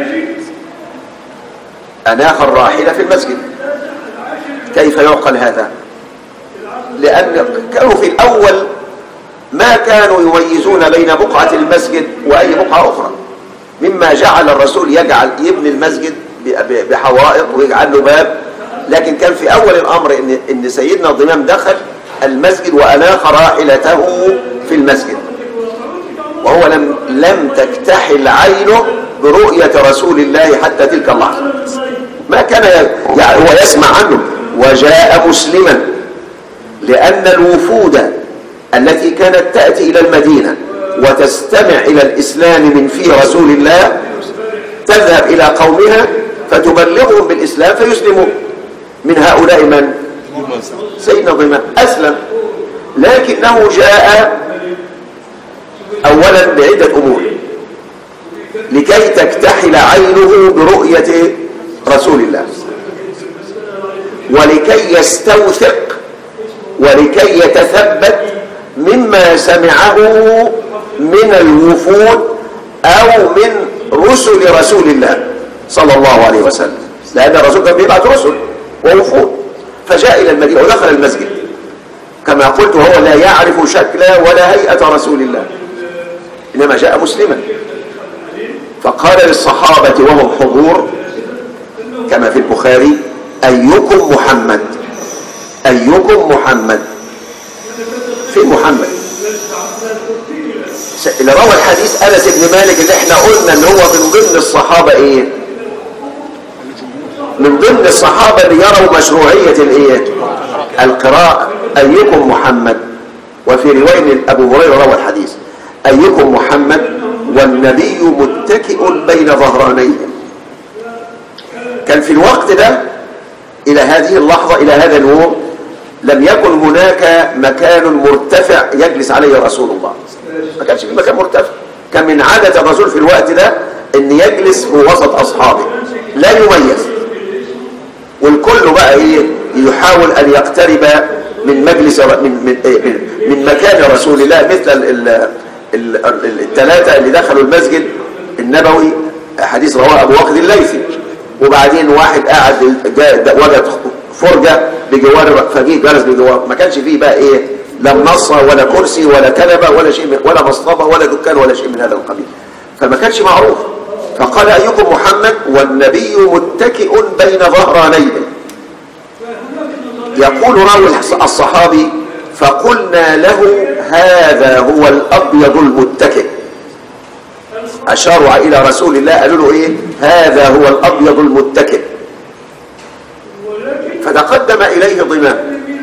أناخ الراحلة في المسجد. كيف يعقل هذا؟ لأن كانوا في الأول ما كانوا يميزون بين بقعة المسجد وأي بقعة أخرى، مما جعل الرسول يجعل يبني المسجد بحوائط ويجعل له باب. لكن كان في أول الأمر إن, إن سيدنا ضمام دخل المسجد وأناخ راحلته في المسجد، وهو لم, لم تكتحل عينه برؤية رسول الله حتى تلك اللحظة. ما كان يعني هو يسمع عنه. وجاء مسلما، لأن الوفود التي كانت تأتي إلى المدينة وتستمع إلى الإسلام من في رسول الله تذهب إلى قومها فتبلغهم بالإسلام فيسلمون. من هؤلاء من؟ سيدنا ضمام أسلم، لكنه جاء أولا بعدة أمور: لكي تكتحل عينه برؤية رسول الله، ولكي يستوثق ولكي يتثبت مما سمعه من الوفود أو من رسل رسول الله صلى الله عليه وسلم، لأن الرسول كان بيبعث رسل ووفود. فجاء إلى المدينة ودخل المسجد كما قلت، وهو لا يعرف شكل ولا هيئة رسول الله، إنما جاء مسلما. فقال للصحابة وهم حضور كما في البخاري: أيكم محمد؟ أيكم محمد؟ في محمد. اللي روى الحديث أنس بن مالك اللي احنا قلنا ان هو من ضمن الصحابة ايه؟ من ضمن الصحابة اللي يروا مشروعية الايه؟ القراءة. أيكم محمد؟ وفي رواية أبو هريرة روى الحديث: أيكم محمد؟ والنبي متكئ بين ظهرانيه. كان في الوقت ده إلى هذه اللحظة إلى هذا اليوم لم يكن هناك مكان مرتفع يجلس عليه رسول الله. ما كانش في مكان مرتفع. كان من عادة الرسول في الوقت ده أن يجلس في وسط أصحابه لا يميز، والكل بقى إيه يحاول أن يقترب من مجلس من من, من مكان رسول الله، مثل ال ال الثلاثة اللي دخلوا المسجد النبوي، حديث رواه أبو وقد الليثي، وبعدين واحد قاعد وجد فرجة بجوار فجيه جلس بجوار. ما كانش فيه بقى ايه لا منصة ولا كرسي ولا كنبة ولا شيء ولا مصطبة ولا دكان ولا شيء من هذا القبيل، فما كانش معروف. فقال أيكم محمد والنبي متكئ بين ظهرانيه. يقول راوي الصحابي فقلنا له هذا هو الأبيض المتكئ. أشاروا إلى رسول الله قالوا له إيه هذا هو الأبيض المتكئ. فتقدم إليه ضمام.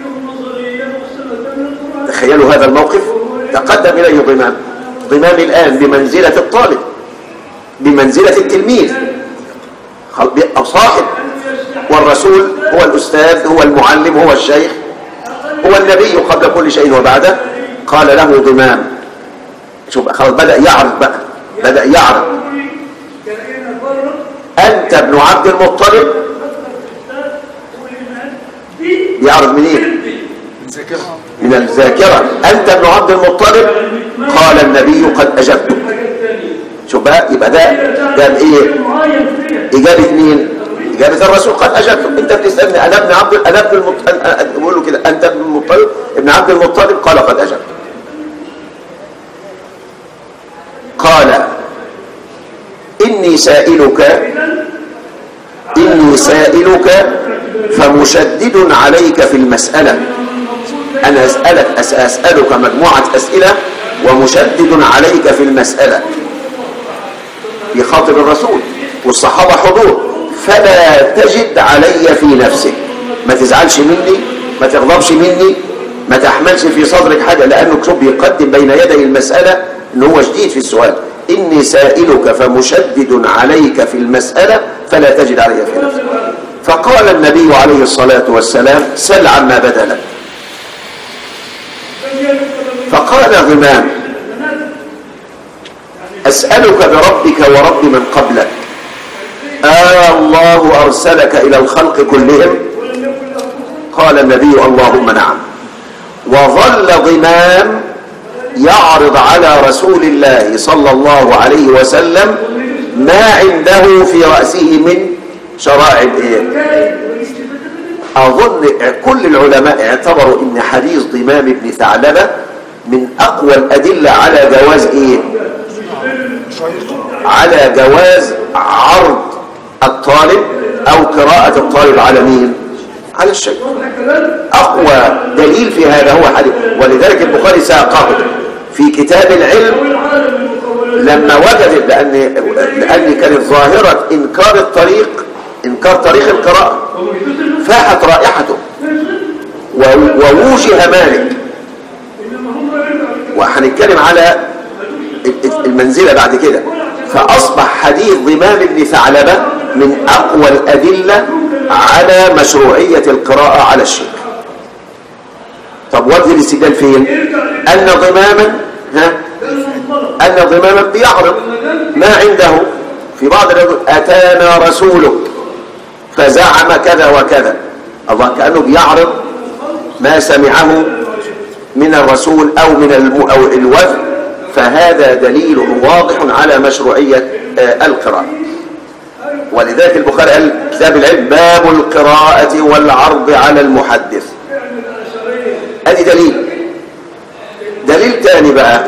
تخيلوا هذا الموقف، تقدم إليه ضمام. ضمام الآن بمنزلة الطالب، بمنزلة التلميذ أو صاحب، والرسول هو الأستاذ هو المعلم هو الشيخ هو النبي قبل كل شيء وبعده. قال له ضمام، شوف خلاص بدأ يعرف بقى بدأ يعرف أنت ابن عبد المطلب. يعرف منين؟ من الذاكرة. أنت ابن عبد المطلب؟ قال النبي قد أجبتك. شوف بقى يبقى ده ده إيه؟ إجابة مين؟ إجابة الرسول قد أجبتك. أنت بتسألني أنا ابن عبد أنا ابن المطلب، بقول له كده أنت ابن المطلب ابن عبد المطلب؟ قال قد أجبتك. قال إني سائلك إني سائلك فمشدد عليك في المسألة. أنا أسألك أسألك مجموعة أسئلة ومشدد عليك في المسألة. يخاطب الرسول والصحابة حضور. فلا تجد علي في نفسك، ما تزعلش مني، ما تغضبش مني، ما تحملش في صدرك حاجة، لأنه شوف بيقدم بين يدي المسألة إن هو شديد في السؤال. إني سائلك فمشدد عليك في المسألة فلا تجد علي في نفسك. فقال النبي عليه الصلاة والسلام سل عما بدا لك. فقال غمام أسألك بربك ورب من قبلك آه الله أرسلك إلى الخلق كلهم؟ قال النبي اللهم نعم. وظل ضمام يعرض على رسول الله صلى الله عليه وسلم ما عنده في رأسه من شرائع الايه. أظن كل العلماء اعتبروا ان حديث ضمام بن ثعلبة من أقوى الأدلة على جواز ايه على جواز عرض الطالب أو قراءة الطالب على مين؟ على الشيخ. أقوى دليل في هذا هو حديث، ولذلك البخاري ساقه في كتاب العلم لما وجد لأن لأن كانت ظاهرة إنكار الطريق إنكار طريق القراءة فاحت رائحته ووجه مالك. وهنتكلم على المنزلة بعد كده. فأصبح حديث ضمام بن ثعلبة من أقوى الأدلة على مشروعية القراءة على الشيخ. طب وجه الاستدلال فين؟ أن ضماما ها أن ضماما بيعرض ما عنده. في بعض الرجل أتانا رسولك فزعم كذا وكذا، الله كأنه بيعرض ما سمعه من الرسول أو من أو الوفد. فهذا دليل واضح على مشروعية القراءة. ولذلك البخاري قال كتاب العلم باب القراءة والعرض على المحدث. ادي دليل. دليل تاني بقى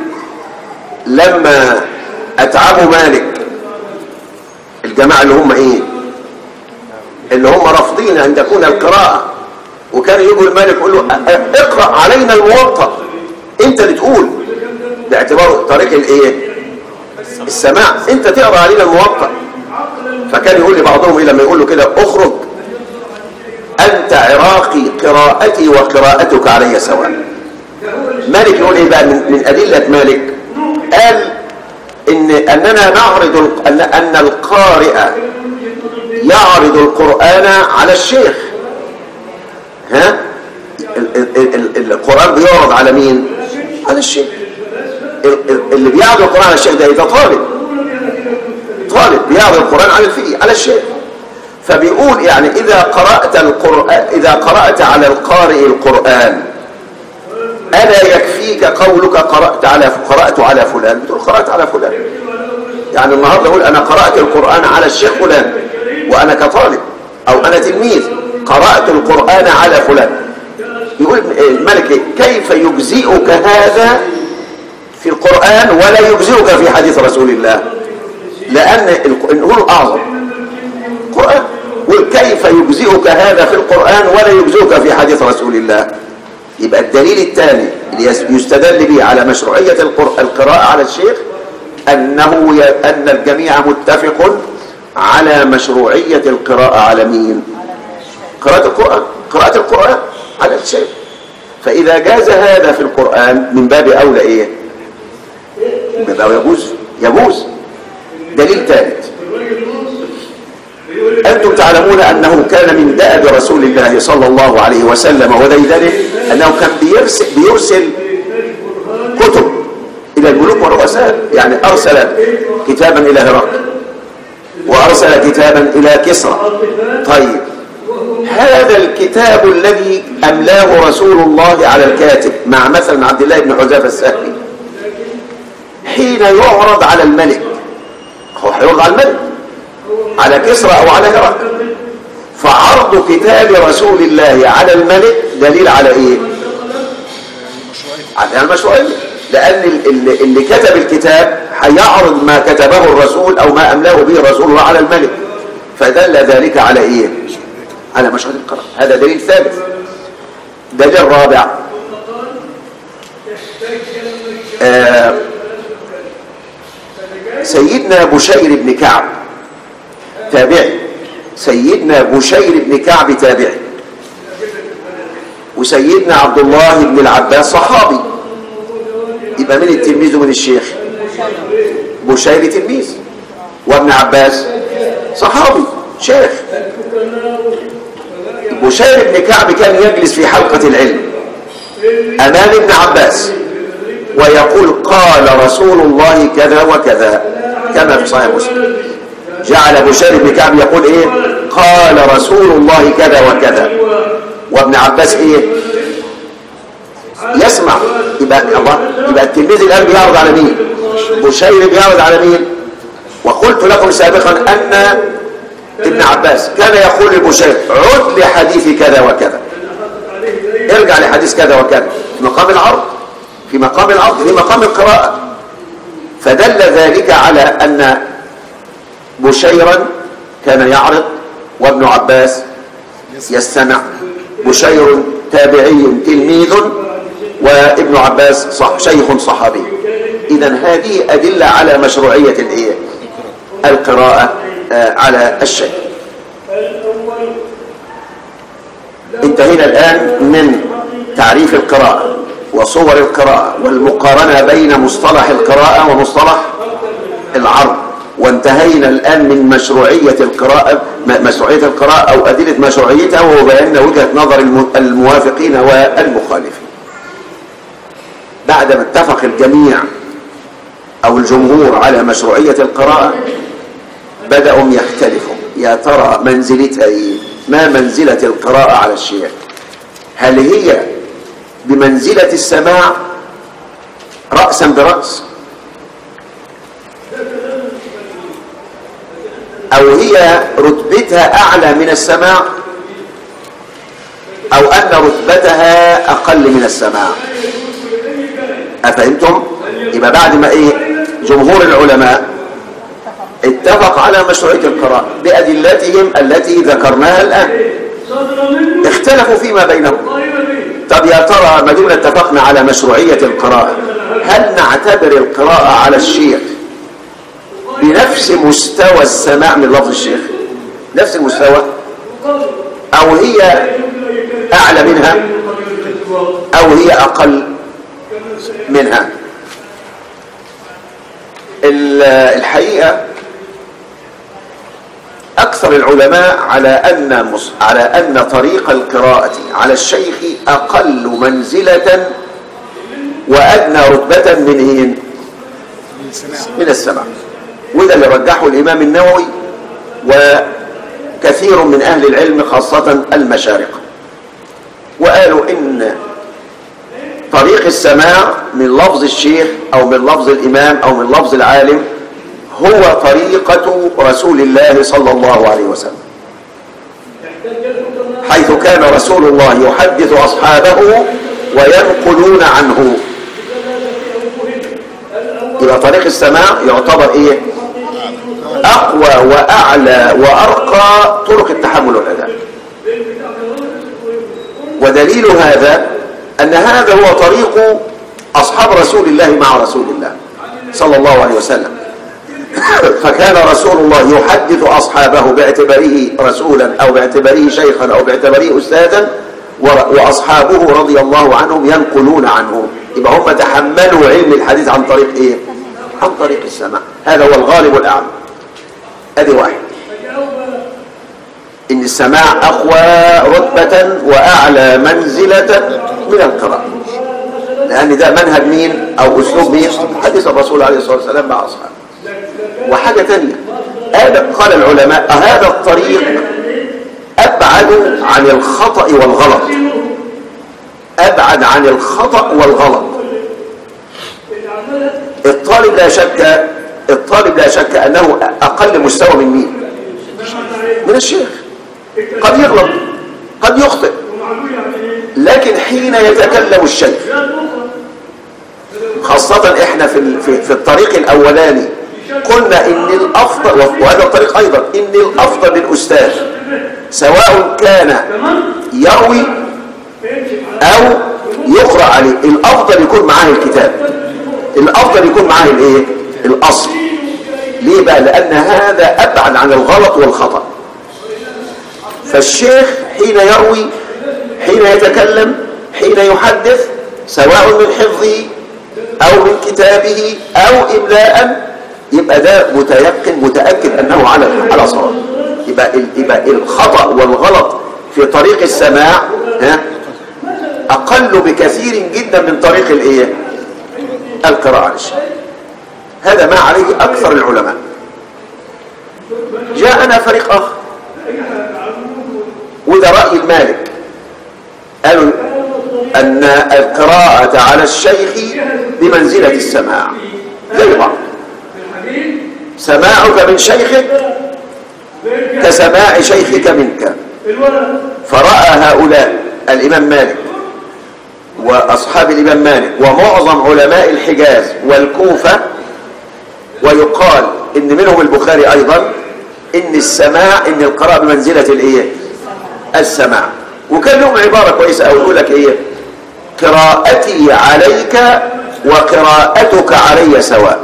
لما اتعبوا مالك الجماعة اللي هم ايه اللي هم رافضين ان تكون القراءة، وكان يقول المالك يقول له اقرأ علينا الموطأ، انت اللي تقول باعتباره طريق الايه السماع، انت تقرأ علينا الموطأ. فكان يقول لبعضهم لما يقول له كده اخرج انت عراقي قراءتي وقراءتك علي سواء. مالك يقول ايه بقى من, من ادله مالك؟ قال إن أننا نعرض أن أن القارئ يعرض القرآن على الشيخ. ها؟ القرآن بيعرض على مين؟ على الشيخ. اللي بيعرض القرآن على الشيخ ده إذا طالب طالب بيعرض القرآن على الفقيه على الشيخ. فبيقول يعني إذا قرأت القرآن إذا قرأت على القارئ القرآن ألا يكفيك قولك قرأت على قرأت على فلان؟ بتقول قرأت على فلان. يعني النهارده أقول أنا قرأت القرآن على الشيخ فلان وأنا كطالب أو أنا تلميذ قرأت القرآن على فلان. يقول الملك كيف يجزئك هذا في القرآن ولا يجزئك في حديث رسول الله؟ لأن نقول أعظم القرآن. وكيف يجزئك هذا في القرآن ولا يجزئك في حديث رسول الله؟ يبقى الدليل الثاني اللي يستدل به على مشروعية القراءة على الشيخ أنه أن الجميع متفق على مشروعية القراءة على مين؟ قراءة القرآن قراءة القرآن على الشيخ. فإذا جاز هذا في القرآن من باب أولى إيه؟ من باب يجوز يجوز. دليل ثالث أنتم تعلمون أنه كان من دأب رسول الله صلى الله عليه وسلم ودليل أنه كان بيرسل, بيرسل كتب إلى الملوك والرؤساء. يعني أرسل كتابا إلى هرقل وأرسل كتابا إلى كسرى. طيب هذا الكتاب الذي أملاه رسول الله على الكاتب مع مثلا عبد الله بن حذافة السهمي حين يعرض على الملك هو هيعرض على الملك على كسرى أو على هرقل. فعرض كتاب رسول الله على الملك دليل على إيه؟ على المشروعية. لأن اللي, اللي كتب الكتاب هيعرض ما كتبه الرسول أو ما أملاه به الرسول الله على الملك. فدل ذلك على إيه؟ على مشروعية القراءة. هذا دليل ثالث. دليل رابع آه سيدنا بشير بن كعب تابعي. سيدنا بشير بن كعب تابعي. وسيدنا عبد الله بن العباس صحابي. يبقى من التلميذ ومن الشيخ؟ بشير تلميذ وابن عباس صحابي شيخ. بشير بن كعب كان يجلس في حلقة العلم أمام ابن عباس ويقول قال رسول الله كذا وكذا كما في صحيح مسلم. جعل بشير بن كعب يقول ايه؟ قال رسول الله كذا وكذا. وابن عباس ايه؟ يسمع. يبقى الله يبقى التلميذ الان بيعرض على مين؟ بشير بيعرض على مين؟ وقلت لكم سابقا ان ابن عباس كان يقول لبشير عد لحديث كذا وكذا ارجع لحديث كذا وكذا في مقام العرض في مقام العرض في مقام القراءة. فدل ذلك على أن بشيرا كان يعرض وابن عباس يستمع. بشير تابعي تلميذ وابن عباس صح شيخ صحابي. إذن هذه أدلة على مشروعية الإيه؟ القراءة على الشيء. انتهينا الآن من تعريف القراءة وصور القراءة والمقارنة بين مصطلح القراءة ومصطلح العرض. وانتهينا الآن من مشروعية القراءة مشروعية القراءة أو أدلة مشروعيتها وبينا وجهة نظر الموافقين والمخالفين. بعدما اتفق الجميع أو الجمهور على مشروعية القراءة بدأوا يختلفوا. يا ترى منزلتها إيه؟ ما منزلة القراءة على الشيخ؟ هل هي بمنزلة السماع رأسا برأس أو هي رتبتها أعلى من السماع أو أن رتبتها أقل من السماع؟ أفهمتم؟ يبقى بعد ما إيه جمهور العلماء اتفق على مشروعية القراءة بأدلتهم التي ذكرناها الآن اختلفوا فيما بينهم. طب يا ترى ما دمنا اتفقنا على مشروعية القراءة هل نعتبر القراءة على الشيخ بنفس مستوى السماع من لفظ الشيخ نفس المستوى أو هي أعلى منها أو هي أقل منها؟ الحقيقة أكثر العلماء على أن على أن طريق القراءة على الشيخ أقل منزلة وأدنى رتبة من من السماع، وده اللي رجحه الإمام النووي وكثير من أهل العلم خاصة المشارقة، وقالوا إن طريق السماع من لفظ الشيخ أو من لفظ الإمام أو من لفظ العالم هو طريقة رسول الله صلى الله عليه وسلم، حيث كان رسول الله يحدث أصحابه وينقلون عنه. يبقى طريق السماع يعتبر ايه؟ اقوى واعلى وارقى طرق التحمل والاداء. ودليل هذا ان هذا هو طريق اصحاب رسول الله مع رسول الله صلى الله عليه وسلم. فكان رسول الله يحدث اصحابه باعتباره رسولا او باعتباره شيخا او باعتباره استاذا، واصحابه رضي الله عنهم ينقلون عنه. يبقى هم تحملوا علم الحديث عن طريق ايه؟ عن طريق السماع. هذا هو الغالب الاعلى. ادي واحد، ان السماع اقوى رتبة واعلى منزلة من القراءة، لان ده منهج مين او اسلوب مين؟ حديث الرسول عليه الصلاة والسلام مع اصحابه. وحاجة تانية، قال العلماء هذا الطريق ابعد عن الخطأ والغلط، ابعد عن الخطأ والغلط. الطالب لا شك الطالب لا شك انه اقل مستوى من مين؟ من الشيخ. قد يغلط قد يخطئ، لكن حين يتكلم الشيخ، خاصة احنا في في الطريق الاولاني قلنا ان الافضل، وهذا الطريق ايضا، ان الافضل للاستاذ سواء كان يروي او يقرأ عليه، الافضل يكون معاه الكتاب، الافضل يكون معاه الايه؟ الاصل. ليه بقى؟ لان هذا ابعد عن الغلط والخطأ. فالشيخ حين يروي، حين يتكلم، حين يحدث، سواء من حفظه او من كتابه او املاء، يبقى ده متيقن متأكد انه على على صواب. يبقى يبقى الخطأ والغلط في طريق السماع ها اقل بكثير جدا من طريق الايه؟ القراءة على الشيخ. هذا ما عليه اكثر العلماء. جاءنا فريق اخر، وده رأي المالك، قالوا ان القراءة على الشيخ بمنزلة السماع زي بعض. سماعك من شيخك كسماع شيخك منك. فرأى هؤلاء الإمام مالك وأصحاب الإمام مالك ومعظم علماء الحجاز والكوفة، ويقال إن منهم البخاري أيضا، إن السماع، إن القراءة بمنزلة الإيه؟ السماع. وكان لهم عبارة كويسة أو يقول لك إيه؟ قراءتي عليك وقراءتك علي سواء.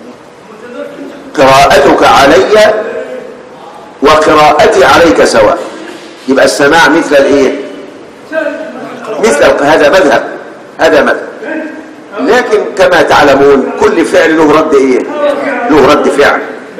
قراءتك علي وقراءتي عليك سواء. يبقى السماع مثل الايه؟ مثل هذا مذهب، هذا مذهب. لكن كما تعلمون كل فعل له رد ايه؟ له رد فعل.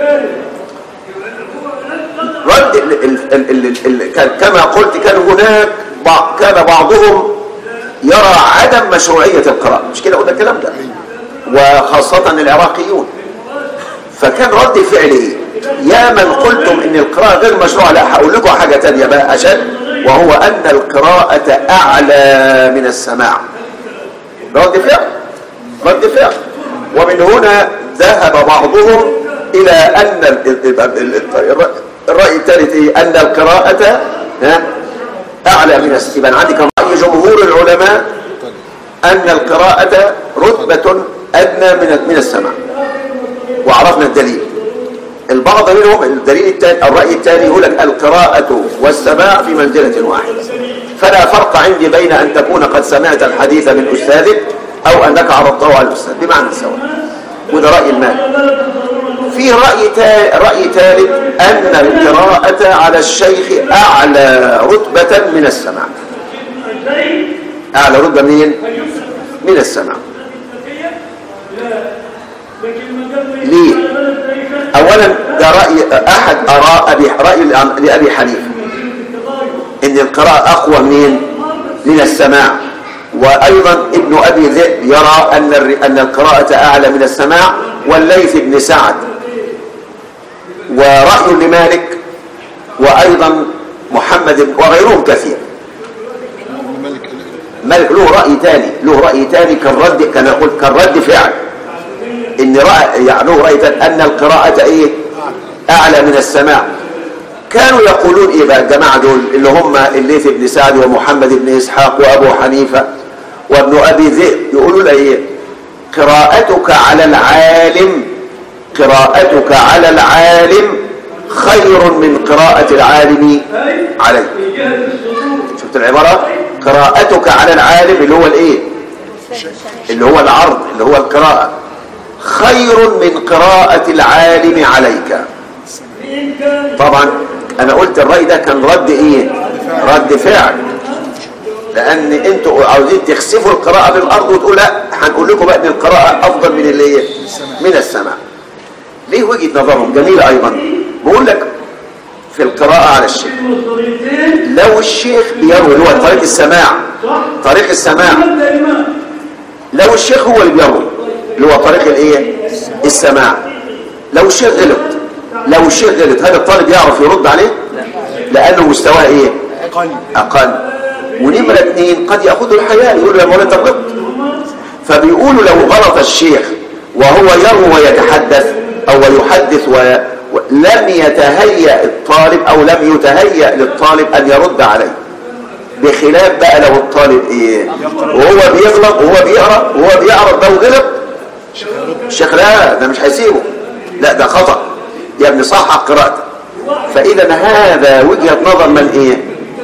رد ال ال ال ال ال كما قلت، كان هناك بعض كان بعضهم يرى عدم مشروعية القراءة، مش كده قلنا الكلام ده، وخاصة العراقيون. فكان رد فعل ايه؟ يا من قلتم ان القراءة غير مشروعة، لا، هقول لكم حاجة تانية بقى اشد، وهو ان القراءة اعلى من السماع. رد فعل رد فعل ومن هنا ذهب بعضهم الى ان الرأي الثالث ايه؟ ان القراءة اعلى من السماع. يبقى عندك رأي جمهور العلماء ان القراءة رتبة ادنى من من السماع، وعرفنا الدليل. البعض منهم الدليل الثاني، الرأي الثاني يقول لك القراءة والسماع في منزلة واحدة، فلا فرق عندي بين أن تكون قد سمعت الحديث من أستاذك أو أنك عرضته على الأستاذ، بمعنى سواء. وده رأي المالك. في رأي رأي ثالث أن القراءة على الشيخ أعلى رتبة من السماع. أعلى رتبة من من السماع. ليه؟ اولا ده رأي احد اراء ابي رأي لابي حنيفة ان القراءة اقوى منين من السماع، وايضا ابن ابي ذئب يرى ان ان القراءة اعلى من السماع، والليث بن سعد، ورأي لمالك، وايضا محمد وغيرهم كثير. مالك له رأي ثاني، له رأي ثاني كالرد، كان يقول كالرد فعل، ان رأي يعني له رأي ثاني ان القراءة ايه اعلى من السماع. كانوا يقولون ايه بقى الجماعة دول اللي هم الليث بن سعد ومحمد بن اسحاق وابو حنيفة وابن ابي ذئب، يقولون ايه؟ قراءتك على العالم قراءتك على العالم خير من قراءة العالم عليك. شفت العبارة؟ قراءتك على العالم اللي هو الايه؟ اللي هو العرض، اللي هو القراءة، خير من قراءة العالم عليك. طبعا انا قلت الرأي ده كان رد ايه؟ رد فعل، لان انتوا عاوزين تخسفوا القراءة بالارض وتقول لا هنقول لكم بقى ان القراءة افضل من اللي من السماع. ليه؟ وجهة نظرهم جميلة ايضا. بقول لك في القراءة على الشيخ، لو الشيخ بيروي اللي هو طريق السماع، طريق السماع لو الشيخ هو اللي بيروي اللي هو طريق الايه؟ السماع، لو الشيخ غلط لو الشيخ غلط هل الطالب يعرف يرد عليه؟ لانه مستواه ايه؟ اقل اقل ونمرة اثنين قد ياخذ الحياء، يقول له يا مولانا انت غلطت. فبيقولوا لو غلط الشيخ وهو يروي ويتحدث او يحدث و لم يتهيأ الطالب او لم يتهيأ للطالب ان يرد عليه، بخلاف بقى لو الطالب ايه وهو بيغلط وهو بيقرا وهو بيعرض ده وغلط، الشيخ لا ده مش هيسيبه، لا ده خطأ يا ابني صحح قراءتك. فاذا هذا وجهة نظر من ايه؟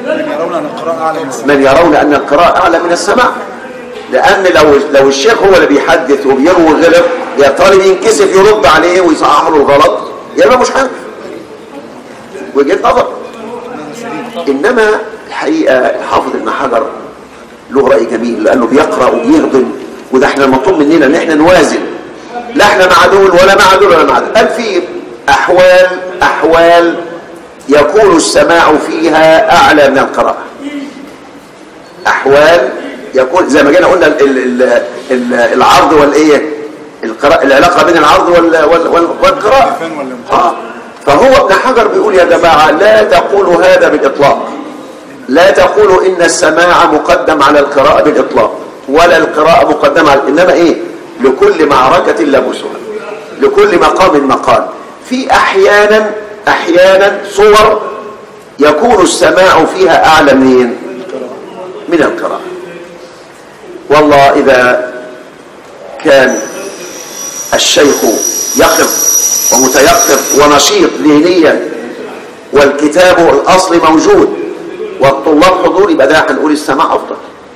من يرون ان القراءة اعلى من السماع، لان لو لو الشيخ هو اللي بيحدث وبيروي غلط، يا طالب ينكسف يرد عليه ويصحح له الغلط، يبقى مش عارف. وجهة نظر. انما الحقيقه الحافظ ابن حجر له راي جميل، لانه بيقرا وبيهضم، وده احنا المطلوب مننا ان احنا نوازن، لا احنا مع دول ولا مع دول ولا مع دول. قال في احوال احوال يكون السماع فيها اعلى من القراءه، احوال يكون زي ما جينا قلنا ال ال ال العرض والايه، العلاقه بين العرض والقراءه. آه. فهو ابن حجر بيقول يا جماعه لا تقولوا هذا بالاطلاق، لا تقولوا ان السماع مقدم على القراءه بالاطلاق، ولا القراءه مقدمه على، انما ايه؟ لكل معركه لبسها، لكل مقام مقال. في احيانا احيانا صور يكون السماع فيها اعلى من من القراءه. والله اذا كان الشيخ يقظ ومتيقظ ونشيط ذهنيا والكتاب الاصلي موجود والطلاب حضور، يبقى ده هنقول السماع افضل.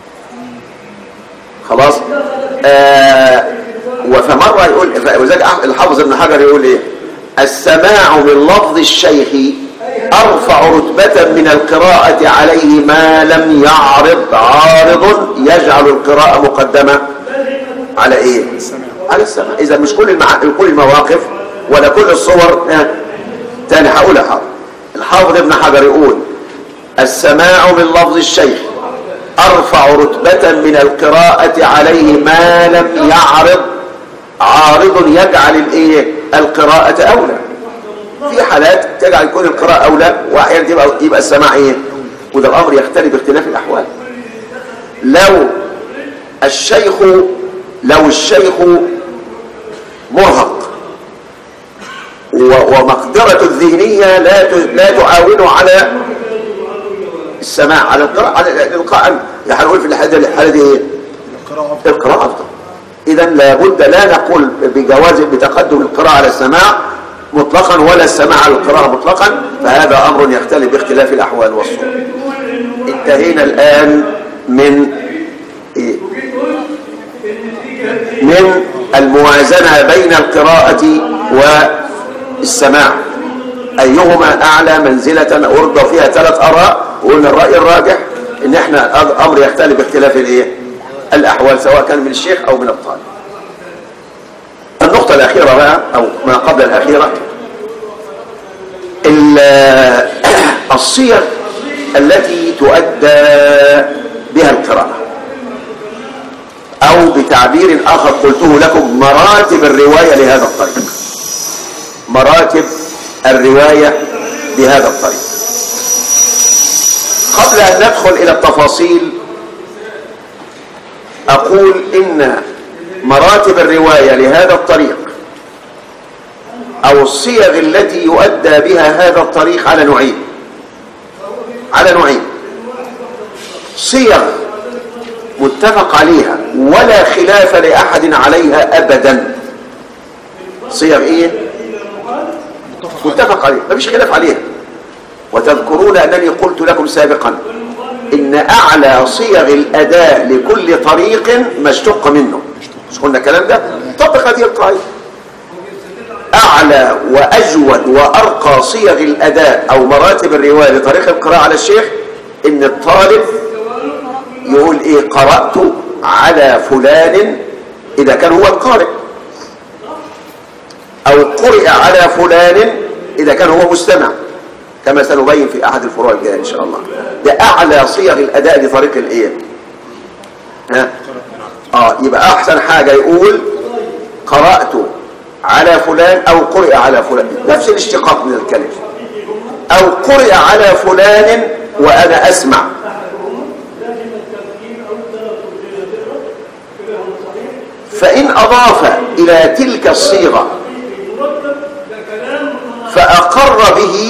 خلاص. آه وفمره يقول، وذلك الحافظ ابن حجر يقول ايه؟ السماع من لفظ الشيخ ارفع رتبة من القراءة عليه ما لم يعرض عارض يجعل القراءة مقدمة على ايه؟ على السماع. اذا مش كل المع... كل المواقف ولا كل الصور. اه. تاني هقولها حاضر. الحافظ ابن حجر يقول السماع من لفظ الشيخ ارفع رتبة من القراءة عليه ما لم يعرض عارض يجعل الايه؟ القراءة اولى. في حالات تجعل يكون القراءة اولى، واحيانا يبقى يبقى السماع ايه؟ وده الامر يختلف باختلاف الاحوال. لو الشيخ لو الشيخ مرهق ومقدرة الذهنية لا لا تعاونه على السماع، على القراءة، على الإلقاء، يعني هنقول في الحالة الحالة دي ايه؟ القراءة أفضل. إذا لابد لا نقول بجواز بتقدم القراءة على السماع مطلقا ولا السماع على القراءة مطلقا، فهذا أمر يختلف باختلاف الأحوال والصور. انتهينا الآن من إيه؟ من الموازنة بين القراءة والسماع، أيهما أعلى منزلة. ورد فيها ثلاث آراء، وقلنا الرأي الراجح إن إحنا أمر يختلف باختلاف الإيه؟ الأحوال، سواء كان من الشيخ أو من الطالب. النقطة الأخيرة بقى أو ما قبل الأخيرة، الصيغ التي تؤدى بها القراءة، أو بتعبير آخر قلته لكم مراتب الرواية لهذا الطريق، مراتب الرواية بهذا الطريق. قبل أن ندخل إلى التفاصيل أقول إن مراتب الرواية لهذا الطريق أو الصيغ التي يؤدى بها هذا الطريق على نوعين، على نوعين: صيغ متفق عليها ولا خلاف لأحد عليها أبدا. صيغ إيه؟ متفق عليها، ما فيش خلاف عليها. وتذكرون أنني قلت لكم سابقا إن أعلى صيغ الأداء لكل طريق ما اشتق منه. مش قلنا الكلام ده؟ طبق هذه القاعدة. أعلى وأجود وأرقى صيغ الأداء أو مراتب الرواية لطريق القراءة على الشيخ إن الطالب يقول إيه؟ قرأت على فلان إذا كان هو القارئ، أو قرئ على فلان إذا كان هو مستمع، كما سنبين في أحد الفروع الجاية إن شاء الله. ده أعلى صيغ الأداء لطريق الإيه؟ ها؟ آه يبقى أحسن حاجة يقول قرأت على فلان أو قرئ على فلان، نفس الاشتقاق من الكلمة، أو قرئ على فلان وأنا أسمع. فإن أضاف إلى تلك الصيغة فأقر به،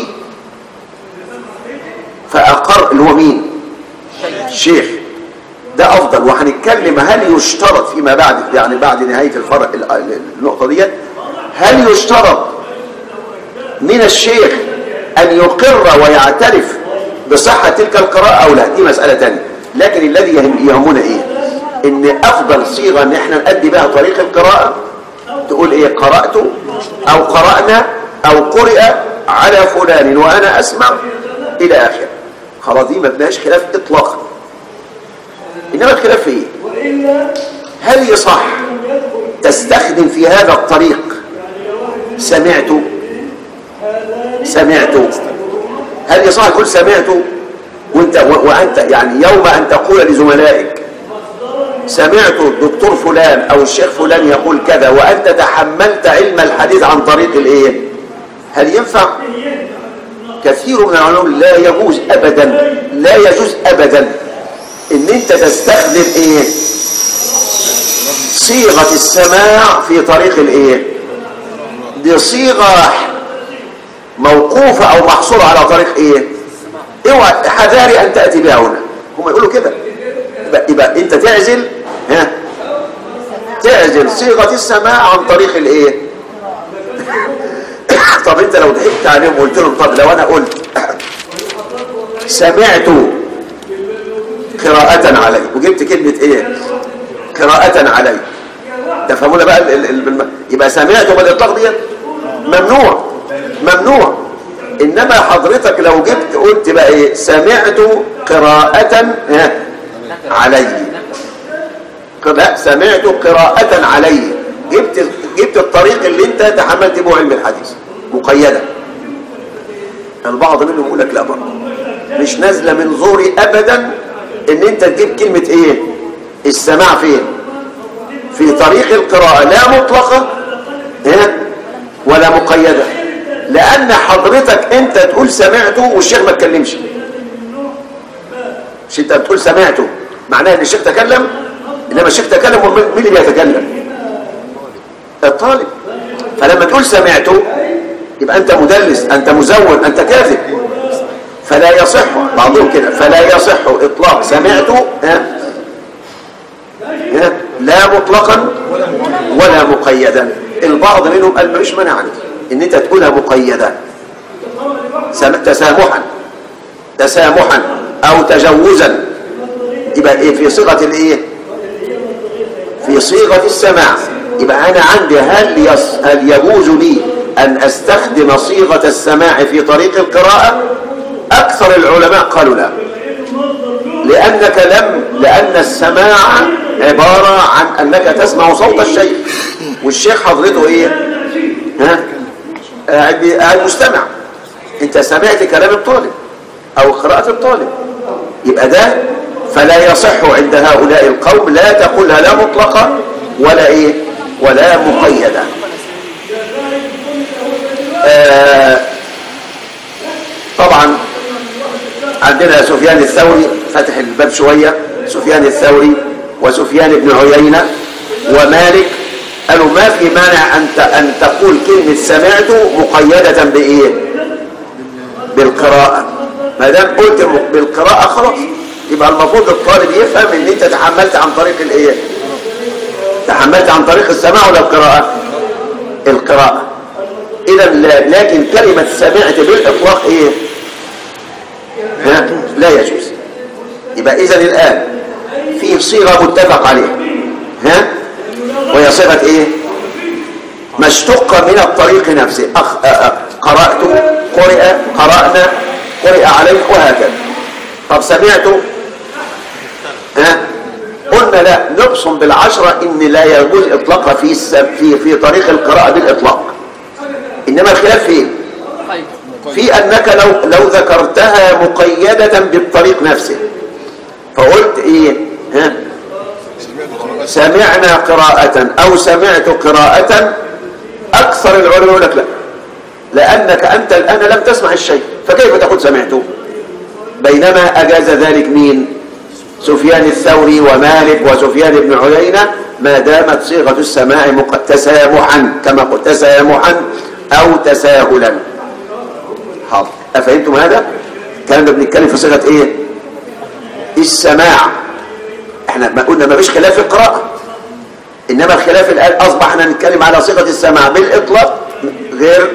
فأقر اللي هو مين؟ الشيخ. ده أفضل. وهنتكلم هل يشترط فيما بعد، يعني بعد نهاية الفرق النقطة دي، هل يشترط من الشيخ أن يقر ويعترف بصحة تلك القراءة أو لا؟ دي مسألة تانية. لكن الذي يهمنا إيه؟ إن أفضل صيغة إن إحنا نأدي بها طريق القراءة تقول إيه؟ قرأت أو قرأنا أو قرئ على فلان وأنا أسمع إلى آخر. خلاص، دي ما فيهاش خلاف إطلاقا. إنما الخلاف في إيه؟ هل يصح تستخدم في هذا الطريق سمعت؟ سمعت هل يصح تقول سمعت وانت وانت يعني يوم ان تقول لزملائك سمعت الدكتور فلان او الشيخ فلان يقول كذا وانت تحملت علم الحديث عن طريق الايه؟ هل ينفع؟ كثير من العلماء لا يجوز ابدا، لا يجوز ابدا ان انت تستخدم ايه؟ صيغة السماع في طريق الايه؟ دي صيغة موقوفة او محصورة على طريق ايه؟ اوعى حذاري ان تأتي بها هنا. هم يقولوا كده. يبقى, يبقى انت تعزل، ها؟ تعزل صيغة السماع عن طريق الايه؟ طب انت لو ضحكت عليهم وقلت لهم طب لو انا قلت سمعت قراءة علي وجبت كلمة ايه؟ قراءة علي، تفهمون بقى ال ال ال يبقى سمعت بالاطلاق دي ممنوع، ممنوع. انما حضرتك لو جبت قلت بقى ايه؟ سمعت قراءة علي، لا سمعت قراءة علي، جبت جبت الطريق اللي انت تحملت به علم الحديث مقيدة. البعض منهم يقول لك لا برضه مش نازله من زوري ابدا ان انت تجيب كلمه ايه؟ السماع فين؟ في طريق القراءه، لا مطلقه ها ولا مقيده، لان حضرتك انت تقول سمعته والشيخ ما اتكلمش. مش انت بتقول سمعته معناه ان الشيخ تكلم؟ انما الشيخ تكلم ومين اللي بيتكلم؟ الطالب. فلما تقول سمعته يبقى انت مدلس، انت مزور، انت كاذب. فلا يصح، بعضهم كده، فلا يصح اطلاق سمعته ها ها لا مطلقا ولا مقيدا. البعض منهم قال مفيش مانع ان انت تقولها مقيده تسامحا تسامحا او تجوزا، يبقى ايه؟ في صيغه الايه؟ في صيغه السماع. يبقى انا عندي هل يص... هل يجوز لي ان استخدم صيغه السماع في طريق القراءه؟ اكثر العلماء قالوا لا، لانك لم لان السماع عباره عن انك تسمع صوت الشيخ، والشيخ حضرته ايه؟ ها قاعد قاعد مستمع، انت سمعت كلام الطالب او قراءة الطالب، يبقى ده فلا يصح عند هؤلاء القوم لا تقولها لا مطلقة ولا ايه ولا مقيدة. آه طبعا عندنا سفيان الثوري فتح الباب شوية، سفيان الثوري وسفيان بن عيينة ومالك قالوا ما في مانع أن أن تقول كلمة سمعت مقيدة بإيه؟ بالقراءة. ما دام قلت بالقراءة خلاص يبقى المفروض الطالب يفهم ان انت تحملت عن طريق الايه؟ تحملت عن طريق السماع ولا القراءة؟ القراءة. اذا لكن كلمة سمعت بالاطلاق ايه؟ ها؟ لا يجوز. يبقى اذا الان في صيغة متفق عليها، ها؟ وهي صيغة ايه؟ ما اشتق من الطريق نفسه. أخ... أخ... قرأت، قرئ، قرأنا، قرئ عليك وهكذا. طب سمعت، ها؟ قلنا لا، نقسم بالعشرة ان لا يجوز اطلاقها في في في طريق القراءة بالاطلاق. انما الخلاف فين؟ في انك لو لو ذكرتها مقيدة بالطريق نفسه فقلت ايه؟ ها؟ سمعنا قراءة او سمعت قراءة، اكثر العلماء يقول لك لا، لانك انت الان لم تسمع الشيء فكيف تقول سمعته؟ بينما اجاز ذلك مين؟ سفيان الثوري ومالك وسفيان بن عيينة ما دامت صيغة السماع تسامحا كما قلت، تسامحا او تساهلا. حاضر، افهمتم هذا؟ الكلام ده بنتكلم في صيغة ايه؟ السماع. احنا ما قلنا ما فيش خلاف في القراءة، انما الخلاف الان اصبح احنا نتكلم على صيغة السماع بالاطلاق غير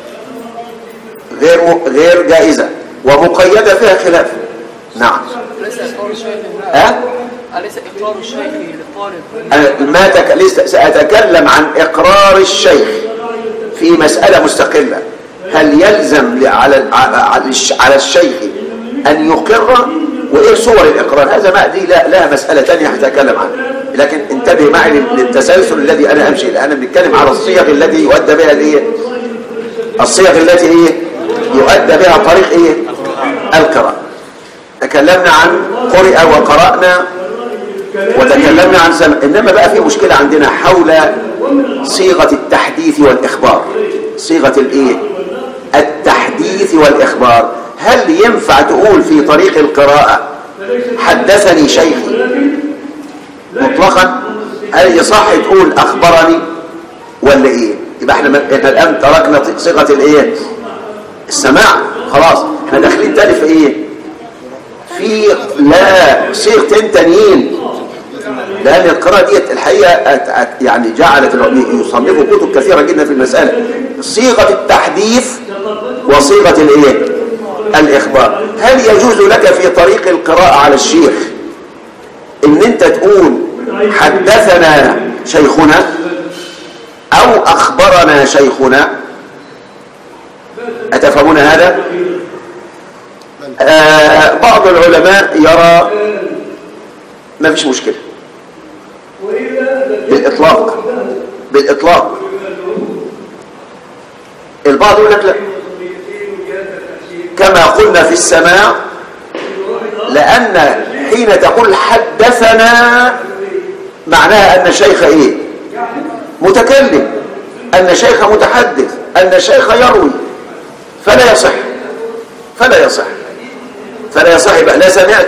غير غير جائزة ومقيدة فيها خلاف. نعم. أليس إقرار الشيخ ها؟ أليس إقرار الشيخ للطالب؟ أنا ما تك... لسه سأتكلم عن إقرار الشيخ في مسألة مستقلة. هل يلزم على على الشيخ أن يقر؟ وإيه صور الإقرار؟ هذا ما دي لا لها مسألة ثانية هتكلم عنها، لكن انتبه معي للتسلسل الذي أنا أمشي الآن. أنا بنتكلم على الصيغ التي يؤدى بها الإيه؟ الصيغ التي إيه؟ يؤدى بها طريق إيه؟ القراءة. تكلمنا عن قرئ وقرأنا وتكلمنا عن سمع، إنما بقى في مشكلة عندنا حول صيغة التحديث والإخبار. صيغة الإيه؟ التحديث والإخبار. هل ينفع تقول في طريق القراءة حدثني شيخي مطلقا؟ هل يصح تقول أخبرني ولا إيه؟ يبقى احنا الآن تركنا صيغة الإيه؟ السماع، خلاص احنا داخلين تاني في إيه؟ في لا صيغتين تانيين، لأن القراءة دي الحقيقة يعني جعلت يصنفوا كتب كثيرة جدا في المسألة. صيغة التحديث وصيغة الايه؟ الإخبار. هل يجوز لك في طريق القراءة على الشيخ ان انت تقول حدثنا شيخنا او اخبرنا شيخنا؟ أتفهمون هذا؟ آه بعض العلماء يرى ما فيش مشكلة بالإطلاق، بالإطلاق. البعض يقول لك لا، كما قلنا في السماع، لأن حين تقول حدثنا معناها أن الشيخ إيه؟ متكلم، أن الشيخ متحدث، أن الشيخ يروي، فلا يصح فلا يصح فلا يصح يبقى لا سمعت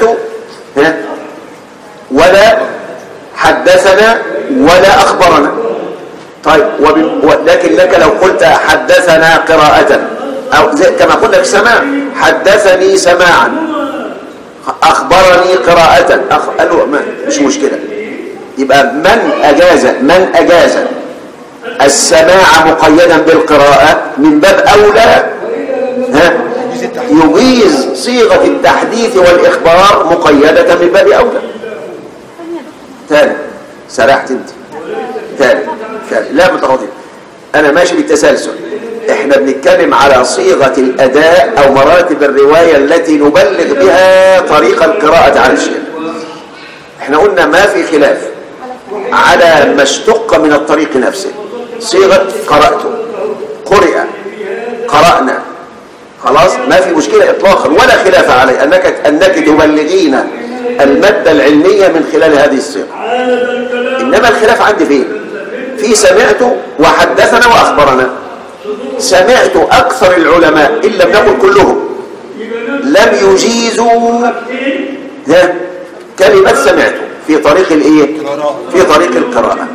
ولا حدثنا ولا أخبرنا. طيب ولكن لك لو قلت حدثنا قراءة أو زي كما قلنا في السماع حدثني سماعا أخبرني قراءة أخ... قالوا مش مشكلة. يبقى من أجاز من أجاز السماع مقيدا بالقراءة من باب أولى ها يجيز صيغة التحديث والإخبار مقيدة من باب أولى. ثاني سرحت انت ثاني ثاني لا متراضي، أنا ماشي بالتسلسل. احنا بنتكلم على صيغة الأداء أو مراتب الرواية التي نبلغ بها طريق القراءة على الشيخ. احنا قلنا ما في خلاف على ما اشتق من الطريق نفسه. صيغة قرأت، قرئ، قرأنا، خلاص ما في مشكلة إطلاقا ولا خلاف عليه أنك أنك تبلغين المادة العلمية من خلال هذه الصيغة. إنما الخلاف عندي فين؟ في سمعت وحدثنا وأخبرنا. سمعت أكثر العلماء إن لم نقل كلهم لم يجيزوا كلمة سمعت في طريق الإيه؟ في طريق القراءة.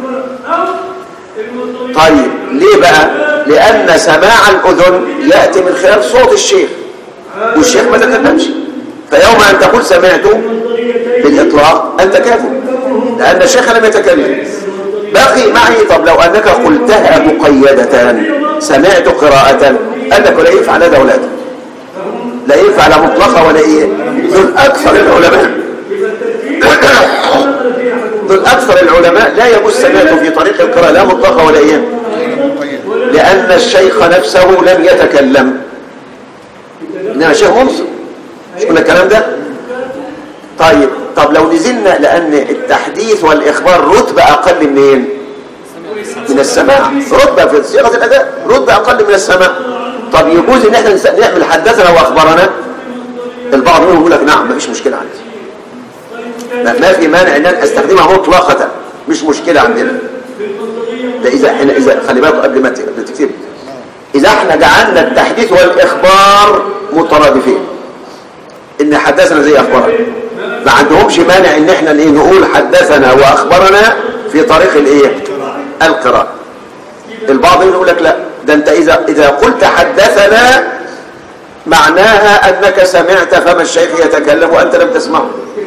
طيب ليه بقى؟ لأن سماع الأذن يأتي من خلال صوت الشيخ والشيخ ما تكلمش، فيوم أن تقول سمعته بالإطلاق أنت كافر لأن الشيخ لم يتكلم. باقي معي طب لو أنك قلتها مقيدة سمعت قراءة قال لك لا ينفع لا ده ولا ده، لا ينفع لا مطلقة ولا إيه. دول أكثر العلماء دول أكثر العلماء لا يجوز سمعته في طريق القراءة لا مطلقة ولا إيه، لأن الشيخ نفسه لم يتكلم. إنما الشيخ منصف مش قلنا الكلام ده. طيب طب لو نزلنا لأن التحديث والإخبار رتبة أقل منين؟ من السماع. رتبة في صيغة الأداء رتبة أقل من السماع. طب يجوز إن احنا نعمل حدثنا وأخبرنا؟ البعض منهم يقول لك نعم ما فيش مشكلة عندي، ما في مانع ان انا استخدمها مطلقة مش مشكلة عندنا. ده اذا احنا اذا خلي بالك قبل ما تكتب اذا احنا جعلنا التحديث والاخبار مترادفين ان حدثنا زي اخبرنا ما عندهمش مانع ان احنا ايه نقول حدثنا واخبرنا في طريق الايه القراءة. البعض يقول لك لا ده انت اذا اذا قلت حدثنا معناها انك سمعت فما الشيخ يتكلم وانت لم تسمعه،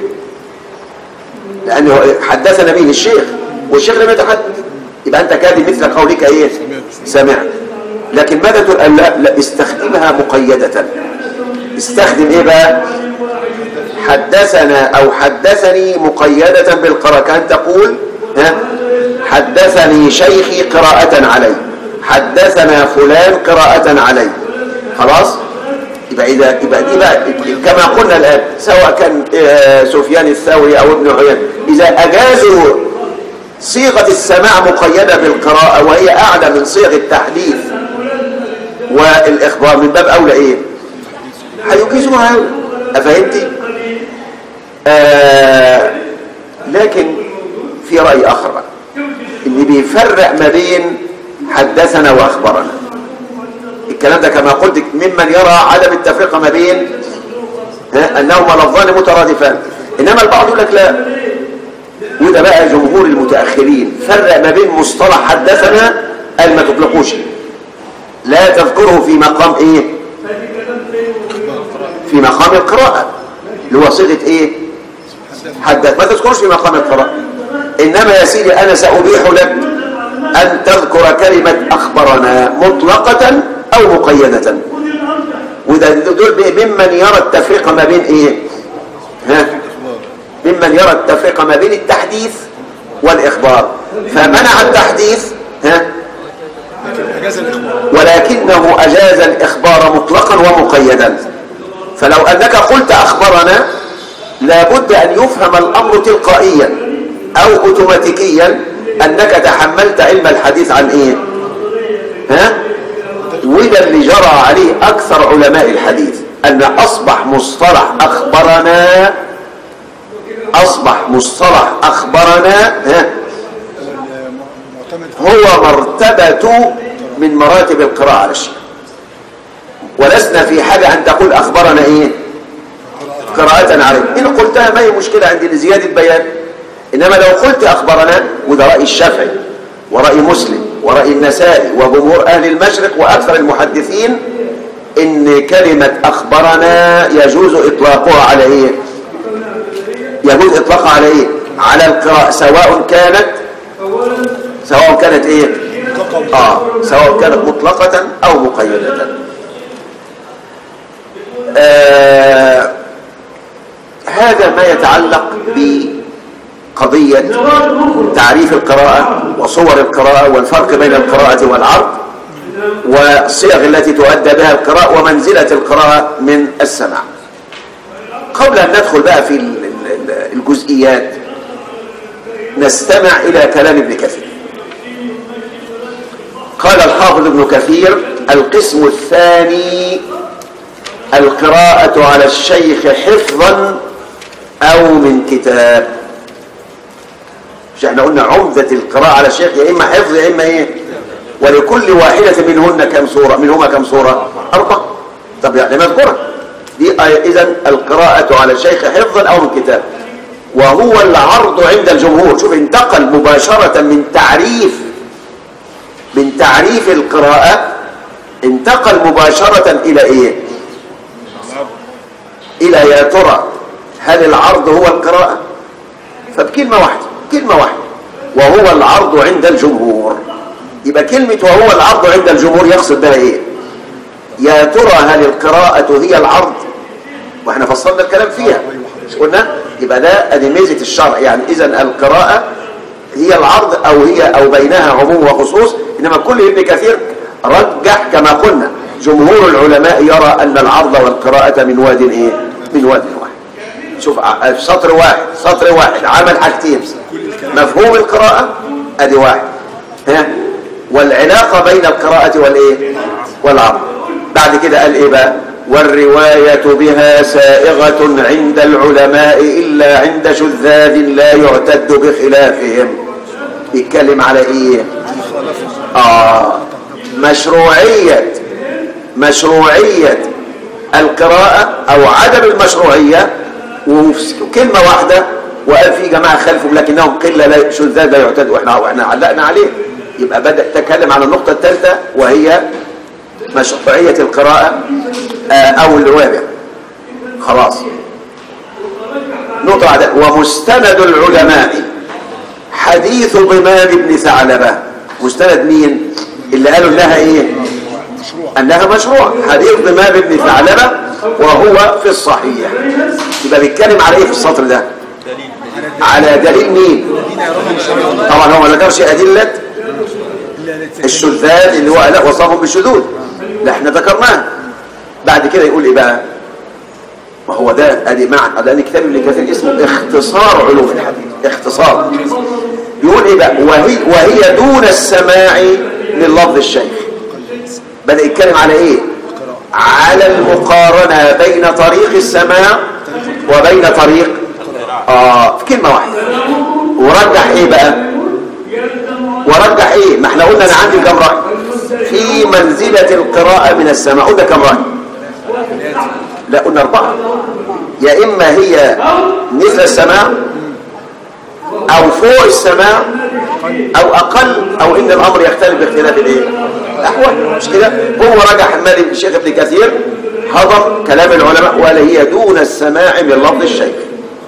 لأنه حدثنا به الشيخ والشيخ لم يتحدث، يبقى أنت كاذب مثل قولك إيه سمعت. لكن ماذا تقول؟ لا, لا استخدمها مقيدة. استخدم إيه بقى؟ حدثنا أو حدثني مقيدة بالقراءة، كأن تقول ها حدثني شيخي قراءة علي، حدثنا فلان قراءة علي. خلاص يبقى إذا يبقى دي بقى كما قلنا الآن سواء كان سفيان الثوري أو ابن عيينة إذا أجازوا صيغة السماع مقيدة بالقراءة وهي أعلى من صيغ التحديث والإخبار من باب أولى إيه؟ هيجيزوها أولى. أفهمتي؟ آه لكن في رأي آخر بقى إن بيفرق ما بين حدثنا وأخبرنا. الكلام ده كما قلت ممن يرى عدم التفرقة ما بين أنهما لفظان مترادفان، إنما البعض يقول لك لا، وده بقى جمهور المتأخرين فرق ما بين مصطلح حدثنا قال ما تطلقوش لا تذكره في مقام إيه؟ في مقام القراءة اللي هو صيغة إيه؟ حدث، ما تذكرش في مقام القراءة. إنما يا سيدي أنا سأبيح لك أن تذكر كلمة أخبرنا مطلقة أو مقيدة. وده دول ممن يرى التفرقة ما بين إيه؟ ها؟ ممن يرى التفرقة ما بين التحديث والإخبار، فمنع التحديث ها؟ ولكنه أجاز الإخبار مطلقا ومقيدا. فلو أنك قلت أخبرنا لابد أن يفهم الأمر تلقائيا أو أوتوماتيكيا أنك تحملت علم الحديث عن إيه؟ ها؟ وده اللي جرى عليه أكثر علماء الحديث أن أصبح مصطلح أخبرنا أصبح مصطلح أخبرنا ها؟ هو مرتبة من مراتب القراءة على الشيء، ولسنا في حاجة أن تقول أخبرنا إيه؟ قراءة عليه. إن قلتها ما هي مشكلة عندي لزيادة بيان، إنما لو قلت أخبرنا وده رأي الشافعي ورأي مسلم ورأي النسائي وجمهور أهل المشرق وأكثر المحدثين إن كلمة أخبرنا يجوز إطلاقها على إيه؟ يجوز إطلاقها على إيه؟ على القراءة سواء كانت سواء كانت إيه؟ آه سواء كانت مطلقة أو مقيدة. آه هذا ما يتعلق بقضية تعريف القراءة وصور القراءة والفرق بين القراءة والعرض والصيغ التي تؤدى بها القراءة ومنزلة القراءة من السماع. قبل أن ندخل بقى في الجزئيات نستمع إلى كلام ابن كثير. قال الحافظ ابن كثير: القسم الثاني القراءة على الشيخ حفظا أو من كتاب. مش احنا قلنا عمدة القراءة على الشيخ يا إما حفظ يا إما إيه؟ ولكل واحدة منهن كم سورة؟ منهما كم سورة؟ أربعة. طب يعني مذكورة دي. إذن القراءة على الشيخ حفظا أو من كتاب، وهو العرض عند الجمهور. شوف انتقل مباشرة من تعريف من تعريف القراءة، انتقل مباشرة إلى إيه؟ إلى يا ترى هل العرض هو القراءة؟ فبكلمة واحدة، كلمة واحدة، وهو العرض عند الجمهور. يبقى كلمة وهو العرض عند الجمهور يقصد بها إيه؟ يا ترى هل القراءة هي العرض؟ واحنا فصلنا الكلام فيها مش قلنا؟ يبقى ده ادي ميزة الشرع. يعني إذن القراءة هي العرض أو هي أو بينها عموم وخصوص. إنما كل ابن كثير رجح كما قلنا جمهور العلماء يرى أن العرض والقراءة من واد إيه؟ من واد واحد. شوف في سطر واحد سطر واحد عمل حاجتين: مفهوم القراءة ادي واحد، ها، والعلاقة بين القراءة والإيه؟ والعرض. بعد كده قال إيه بقى؟ والرواية بها سائغة عند العلماء إلا عند شذاذ لا يعتد بخلافهم. يتكلم على إيه؟ آه مشروعية مشروعية القراءة أو عدم المشروعية، وكلمة واحدة وقال في جماعة خلفهم لكنهم قلة لا شذاذ لا يعتد، وإحنا وإحنا علقنا عليه. يبقى بدأ تكلم على النقطة الثالثة وهي مشروعية القراءة أو الرواية. خلاص. نقطة عدد. ومستند العلماء حديث ضمام بن ثعلبة. مستند مين؟ اللي قالوا انها ايه؟ انها مشروع. حديث ضمام بن ثعلبة وهو في الصحيح. يبقى بيتكلم على ايه في السطر ده؟ على دليل مين؟ طبعا هو ما ذكرش ادلة الشذاذ اللي هو لا وصفهم بالشذوذ، لا احنا ذكرناه. بعد كده يقول ايه بقى؟ ما هو ده ادي معنى، لان كتاب ابن كثير اسمه اختصار علوم الحديث. اختصار. يقول ايه بقى؟ وهي, وهي دون السماع من لفظ الشيخ. بدأ يتكلم على ايه؟ على المقارنة بين طريق السماع وبين طريق اه في كلمة واحدة. ورجح ايه بقى؟ ورجح ايه؟ ما احنا قلنا انا عندي كم رأي في منزلة القراءة من السماع. قلنا كم رأي؟ لا قلنا أربعة. يا إما هي مثل السماع أو فوق السماع أو أقل، أو إن الأمر يختلف باختلاف الإيه؟ الأحوال. مش كده؟ هو رجع حماد بن الشيخ ابن كثير هضم كلام العلماء وقال هي دون السماع من لفظ الشيخ.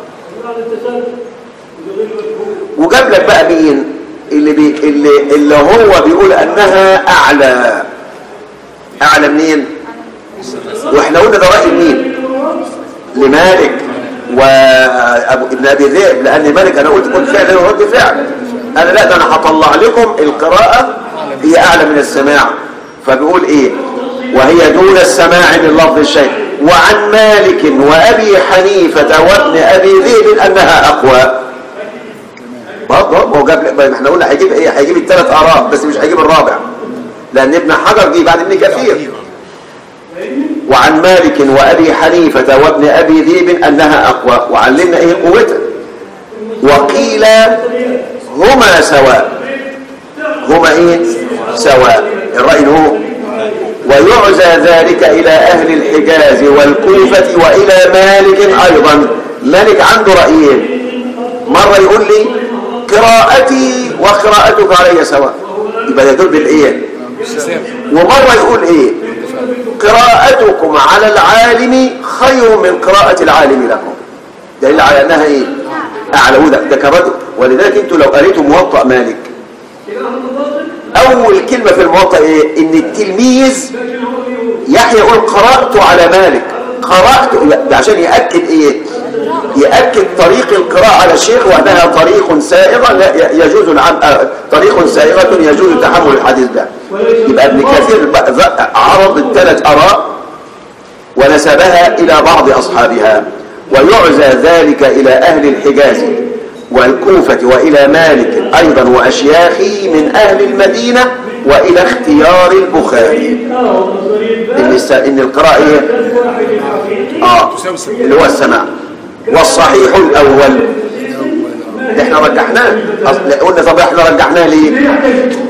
وجاب لك بقى مين اللي, بي اللي, اللي هو بيقول أنها أعلى. أعلى منين؟ واحنا قلنا ده رأي مين؟ لمالك وابن ابي ذئب، لان مالك انا قلت كنت فعل ورد فعل. انا لا، ده انا هطلع لكم القراءة هي اعلى من السماع. فبيقول ايه؟ وهي دون السماع من لفظ الشيء. وعن مالك وابي حنيفة وابن ابي ذئب انها اقوى. برضه هو جاب، احنا قلنا هيجيب ايه؟ هيجيب الثلاث اراء بس مش هيجيب الرابع، لان ابن حجر جه بعد ابن كثير. وعن مالك وأبي حنيفة وابن أبي ذئب أنها أقوى. وعلمنا إيه قوتها. وقيل هما سواء. هما إيه؟ سواء. الرأي هو. ويعزى ذلك إلى أهل الحجاز والكوفة وإلى مالك أيضا. مالك عنده رأيين، مرة يقول لي قراءتي وقراءتك علي سواء، يبقى يدل بالإيه. ومرة يقول إيه؟ قراءتكم على العالم خير من قراءة العالم لكم. دليل على أنها إيه؟ أعلى. وده ده كرده. ولذلك أنتوا لو قريتوا موطأ مالك، أول كلمة في الموطأ إيه؟ إن التلميذ يحيى يقول قرأت على مالك. قرأت عشان يأكد إيه؟ يأكد طريق القراءة على الشيخ وأنها طريق سائغة يجوز العم... طريق سائغة يجوز تحمل الحديث ده. يبقى ابن كثير عرض الثلاث آراء ونسبها إلى بعض أصحابها. ويعزى ذلك إلى أهل الحجاز والكوفة وإلى مالك أيضا وأشياخي من أهل المدينة وإلى اختيار البخاري إن القراءة إيه؟ آه اللي هو السماع. والصحيح الأول احنا رجحناه، قلنا طب احنا رجحناه ليه؟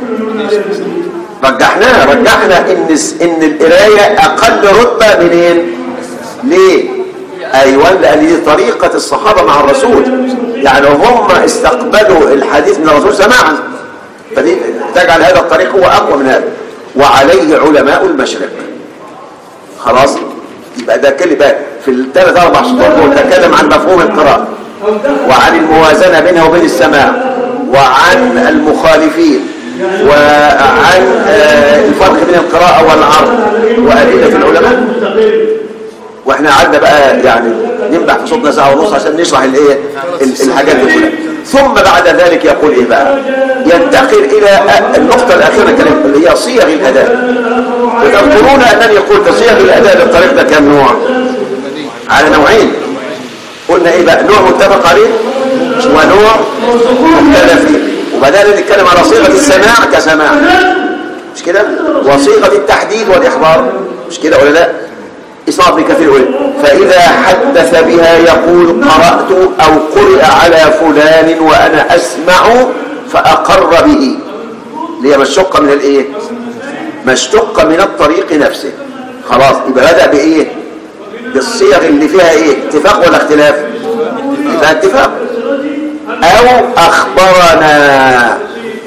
رجحناه رجحنا ان ان القرايه اقل رتبه منين؟ ليه؟ ايوه لان دي طريقه الصحابه مع الرسول، يعني هم استقبلوا الحديث من الرسول سماعا، فدي تجعل هذا الطريق هو اقوى من هذا. وعليه علماء المشرق. خلاص يبقى ده كلمه في الثلاث اربع سطور دول تكلم عن مفهوم القراءه وعن الموازنه بينها وبين السماع وعن المخالفين وعن الفرق بين القراءة والعرض وأدلة العلماء. واحنا قعدنا بقى يعني نمدح في صوتنا ساعة ونص عشان نشرح الايه الحاجات دي كلها. ثم بعد ذلك يقول ايه بقى؟ ينتقل الى النقطة الأخيرة اللي هي صيغ الأداء. وتذكرون أنني قلت صيغ الأداء للطريق ده كم نوع؟ على نوعين. قلنا ايه بقى؟ نوع متفق عليه ونوع مختلف فيه. وبدأنا نتكلم على صيغة السماع كسماع، مش كده؟ وصيغة التحديد والإخبار، مش كده ولا لا؟ اسمع ابن كثير يقول فإذا حدث بها يقول قرأت أو قرئ على فلان وأنا أسمع فأقر به، اللي هي مشتقة من الإيه؟ مشتقة من الطريق نفسه. خلاص يبقى بدأ بإيه؟ بالصيغ اللي فيها إيه؟ اتفاق ولا اختلاف؟ يبقى اتفاق. أو أخبرنا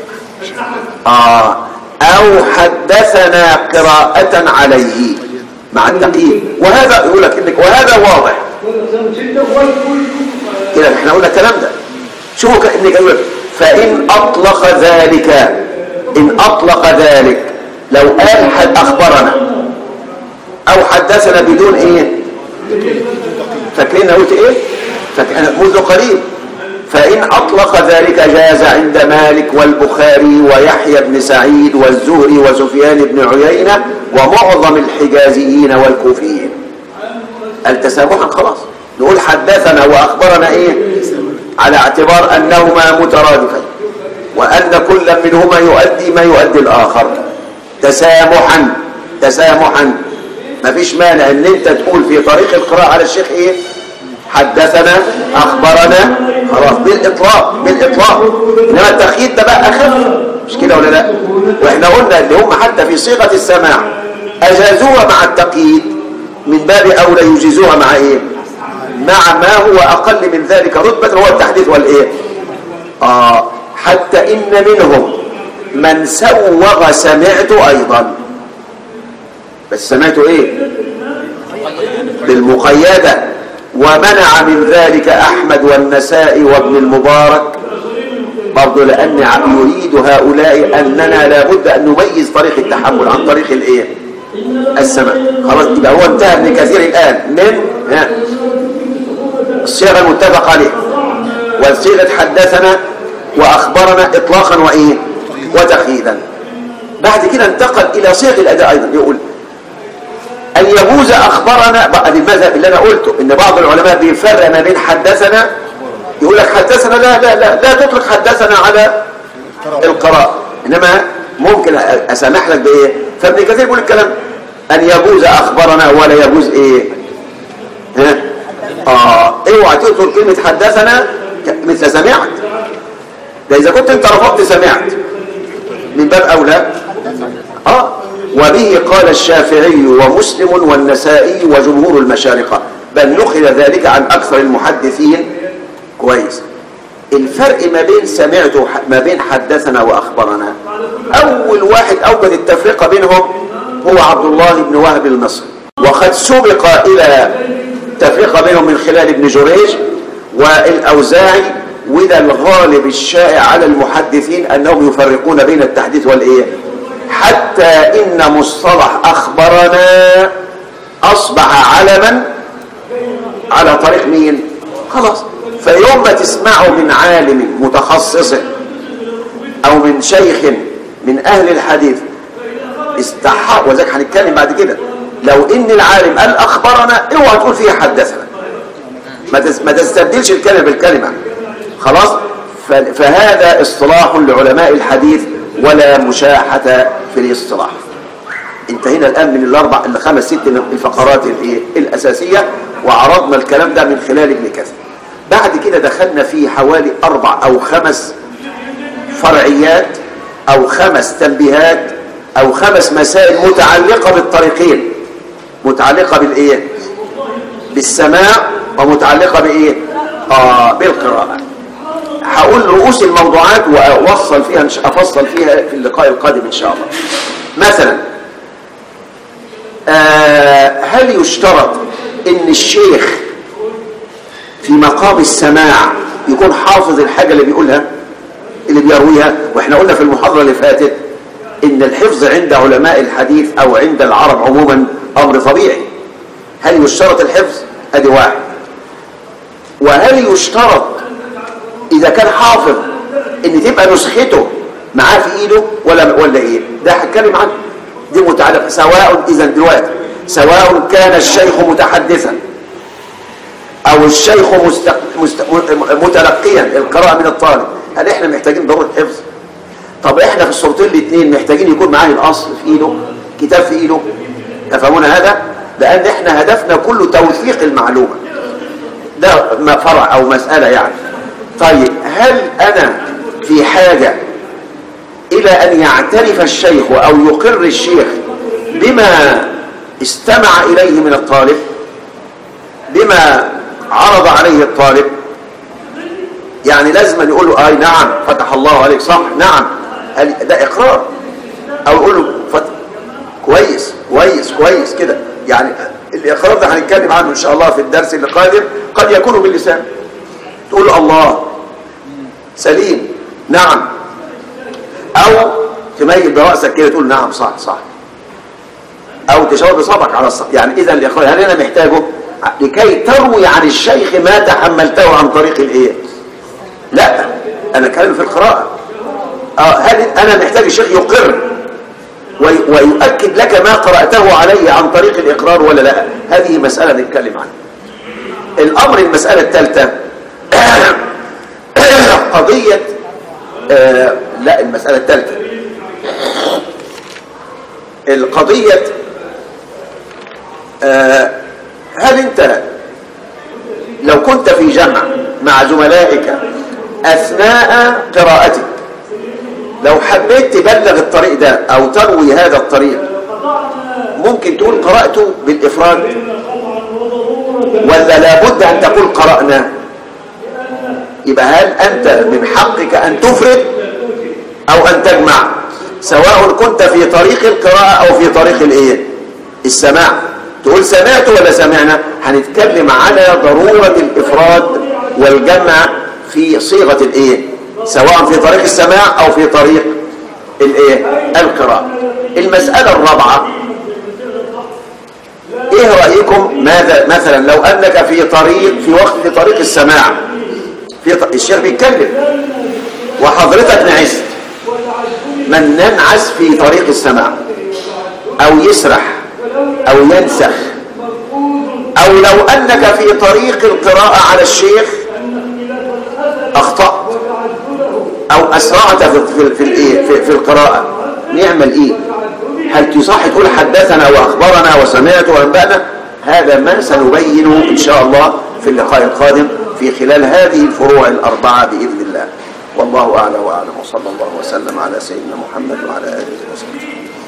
آه أو حدثنا قراءة عليه مع التقييد. وهذا يقول لك إنك وهذا واضح كده. احنا قلنا الكلام ده. شوفوا كأنك يقول لك فإن أطلق ذلك، إن أطلق ذلك لو قال حد أخبرنا أو حدثنا بدون إيه؟ فاكرين قلت إيه؟ فاكرين منذ قليل. فإن أطلق ذلك جاز عند مالك والبخاري ويحيى بن سعيد والزهري وسفيان بن عيينة ومعظم الحجازيين والكوفيين. التسامحا خلاص نقول حدثنا وأخبرنا إيه؟ على اعتبار أنهما مترادفين وأن كل منهما يؤدي ما يؤدي الآخر. تسامحا تسامحا ما فيش مانع ان انت تقول في طريق القراءة على الشيخ ايه؟ حدثنا اخبرنا خلاص بالاطلاق بالاطلاق. انما التخييد ده بقى اخف، مش كده ولا لا؟ واحنا قلنا ان هم حتى في صيغه السماع اجازوها مع التقييد من باب اولى يجيزوها مع ايه؟ مع ما هو اقل من ذلك رتبه هو التحديث والايه؟ اه حتى ان منهم من سوغ سمعت ايضا، بس سمعته ايه؟ بالمقيده. ومنع من ذلك أحمد والنسائي وابن المبارك برضو، لأن يريد هؤلاء أننا لابد أن نميز طريق التحمل عن طريق الإيه؟ السماع. خلاص يبقى هو انتهى ابن كثير الآن من الصيغة المتفق عليه والصيغة حدثنا وأخبرنا إطلاقا وإيه؟ وتقييدا. بعد كده انتقل إلى صيغ الأداء أيضا. يقول أن يجوز أخبرنا بعد المذهب اللي أنا قلته إن بعض العلماء بيفرق ما بين حدثنا، يقول لك حدثنا لا لا لا لا تطلق حدثنا على القراءة، إنما ممكن أسامح لك بإيه؟ فابن كثير يقول الكلام أن يجوز أخبرنا ولا يجوز إيه؟ ها؟ آه اوعى تطلق كلمة حدثنا مثل سمعت. ده إذا كنت أنت رفضت سمعت من باب أولى. آه وبه قال الشافعي ومسلم والنسائي وجمهور المشارقة، بل نقل ذلك عن أكثر المحدثين. كويس. الفرق ما بين سمعت ما بين حدثنا وأخبرنا، أول واحد أوجد التفرقة بينهم هو عبد الله بن وهب المصري، وقد سبق إلى تفرقة بينهم من خلال ابن جريج والأوزاعي. وده الغالب الشائع على المحدثين أنهم يفرقون بين التحديث والإيه، حتى إن مصطلح أخبرنا أصبح علما على طريق مين؟ خلاص. فيوم ما تسمعه من عالم متخصص أو من شيخ من أهل الحديث استحق، وذلك هنتكلم بعد كده، لو إن العالم قال أخبرنا اوعى تقول فيها حدثنا، ما تستبدلش الكلمة بالكلمة. خلاص. فهذا اصطلاح لعلماء الحديث ولا مشاحة في الاصطلاح. انتهينا الآن من الأربع الخمس ست الفقرات الأساسية، وعرضنا الكلام ده من خلال ابن كثير. بعد كده دخلنا في حوالي أربع أو خمس فرعيات أو خمس تنبيهات أو خمس مسائل متعلقة بالطريقين، متعلقة بالإيه؟ بالسماع، ومتعلقة بإيه؟ آه بالقراءة. هقول رؤوس الموضوعات وأوصل فيها أفصل فيها في اللقاء القادم إن شاء الله. مثلا آه هل يشترط إن الشيخ في مقام السماع يكون حافظ الحاجة اللي بيقولها اللي بيرويها؟ واحنا قلنا في المحاضرة اللي فاتت إن الحفظ عند علماء الحديث أو عند العرب عموما أمر طبيعي. هل يشترط الحفظ؟ أدي واحد. وهل يشترط إذا كان حافظ إن تبقى نسخته معاه في إيده ولا ولا إيه؟ ده هتكلم عنه. دي متعلقة سواء إذا دلوقتي سواء كان الشيخ متحدثا أو الشيخ مست... مست... متلقيا القراءة من الطالب، هل إحنا محتاجين ضرورة حفظ؟ طب إحنا في الصورتين الاثنين محتاجين يكون معاه الأصل في إيده، كتاب في إيده. تفهمون هذا؟ لأن إحنا هدفنا كله توثيق المعلومة. ده فرع أو مسألة يعني. طيب هل أنا في حاجة إلى أن يعترف الشيخ أو يقر الشيخ بما استمع إليه من الطالب، بما عرض عليه الطالب؟ يعني لازم يقول له آي نعم فتح الله عليك صح نعم، ده إقرار. أو يقول له فتح كويس كويس كويس كده. يعني الإقرار ده هنتكلم عنه إن شاء الله في الدرس اللي قادم. قد يكون باللسان، تقول له الله سليم نعم، أو تميل برأسك كده تقول نعم صح صح، أو تشاور بصبعك على الصح. يعني إذا الإقرار هل أنا محتاجه لكي تروي عن الشيخ ما تحملته عن طريق الإيه؟ لا، أنا كلام في القراءة. آه هل أنا محتاج الشيخ يقر ويؤكد لك ما قرأته عليه عن طريق الإقرار ولا لا؟ هذه مسألة نتكلم عنها. الأمر المسألة الثالثة قضية آه لا المسألة الثالثة القضية آه هل أنت لو كنت في جمع مع زملائك أثناء قراءتك، لو حبيت تبلغ الطريق ده أو تروي هذا الطريق، ممكن تقول قرأته بالإفراد ولا لابد أن تقول قرأنا؟ يبقى هل أنت من حقك أن تفرد أو أن تجمع، سواء كنت في طريق القراءة أو في طريق الإيه؟ السماع؟ تقول سمعت ولا سمعنا؟ هنتكلم على ضرورة الإفراد والجمع في صيغة الإيه؟ سواء في طريق السماع أو في طريق الإيه؟ القراءة. المسألة الرابعة، إيه رأيكم ماذا مثلا لو أنك في طريق في وقت في طريق السماع، في ط... الشيخ بيتكلم وحضرتك نعست، من ننعس في طريق السماع أو يسرح أو ينسخ، أو لو أنك في طريق القراءة على الشيخ أخطأت أو أسرعت في في في, الإيه؟ في, في القراءة، نعمل إيه؟ هل تصح تقول حدثنا وأخبرنا وسمعت وأنبأنا؟ هذا ما سنبينه إن شاء الله في اللقاء القادم في خلال هذه الفروع الأربعة بإذن الله. والله أعلى وأعلم، وصلى الله وسلم على سيدنا محمد وعلى آله وصحبه.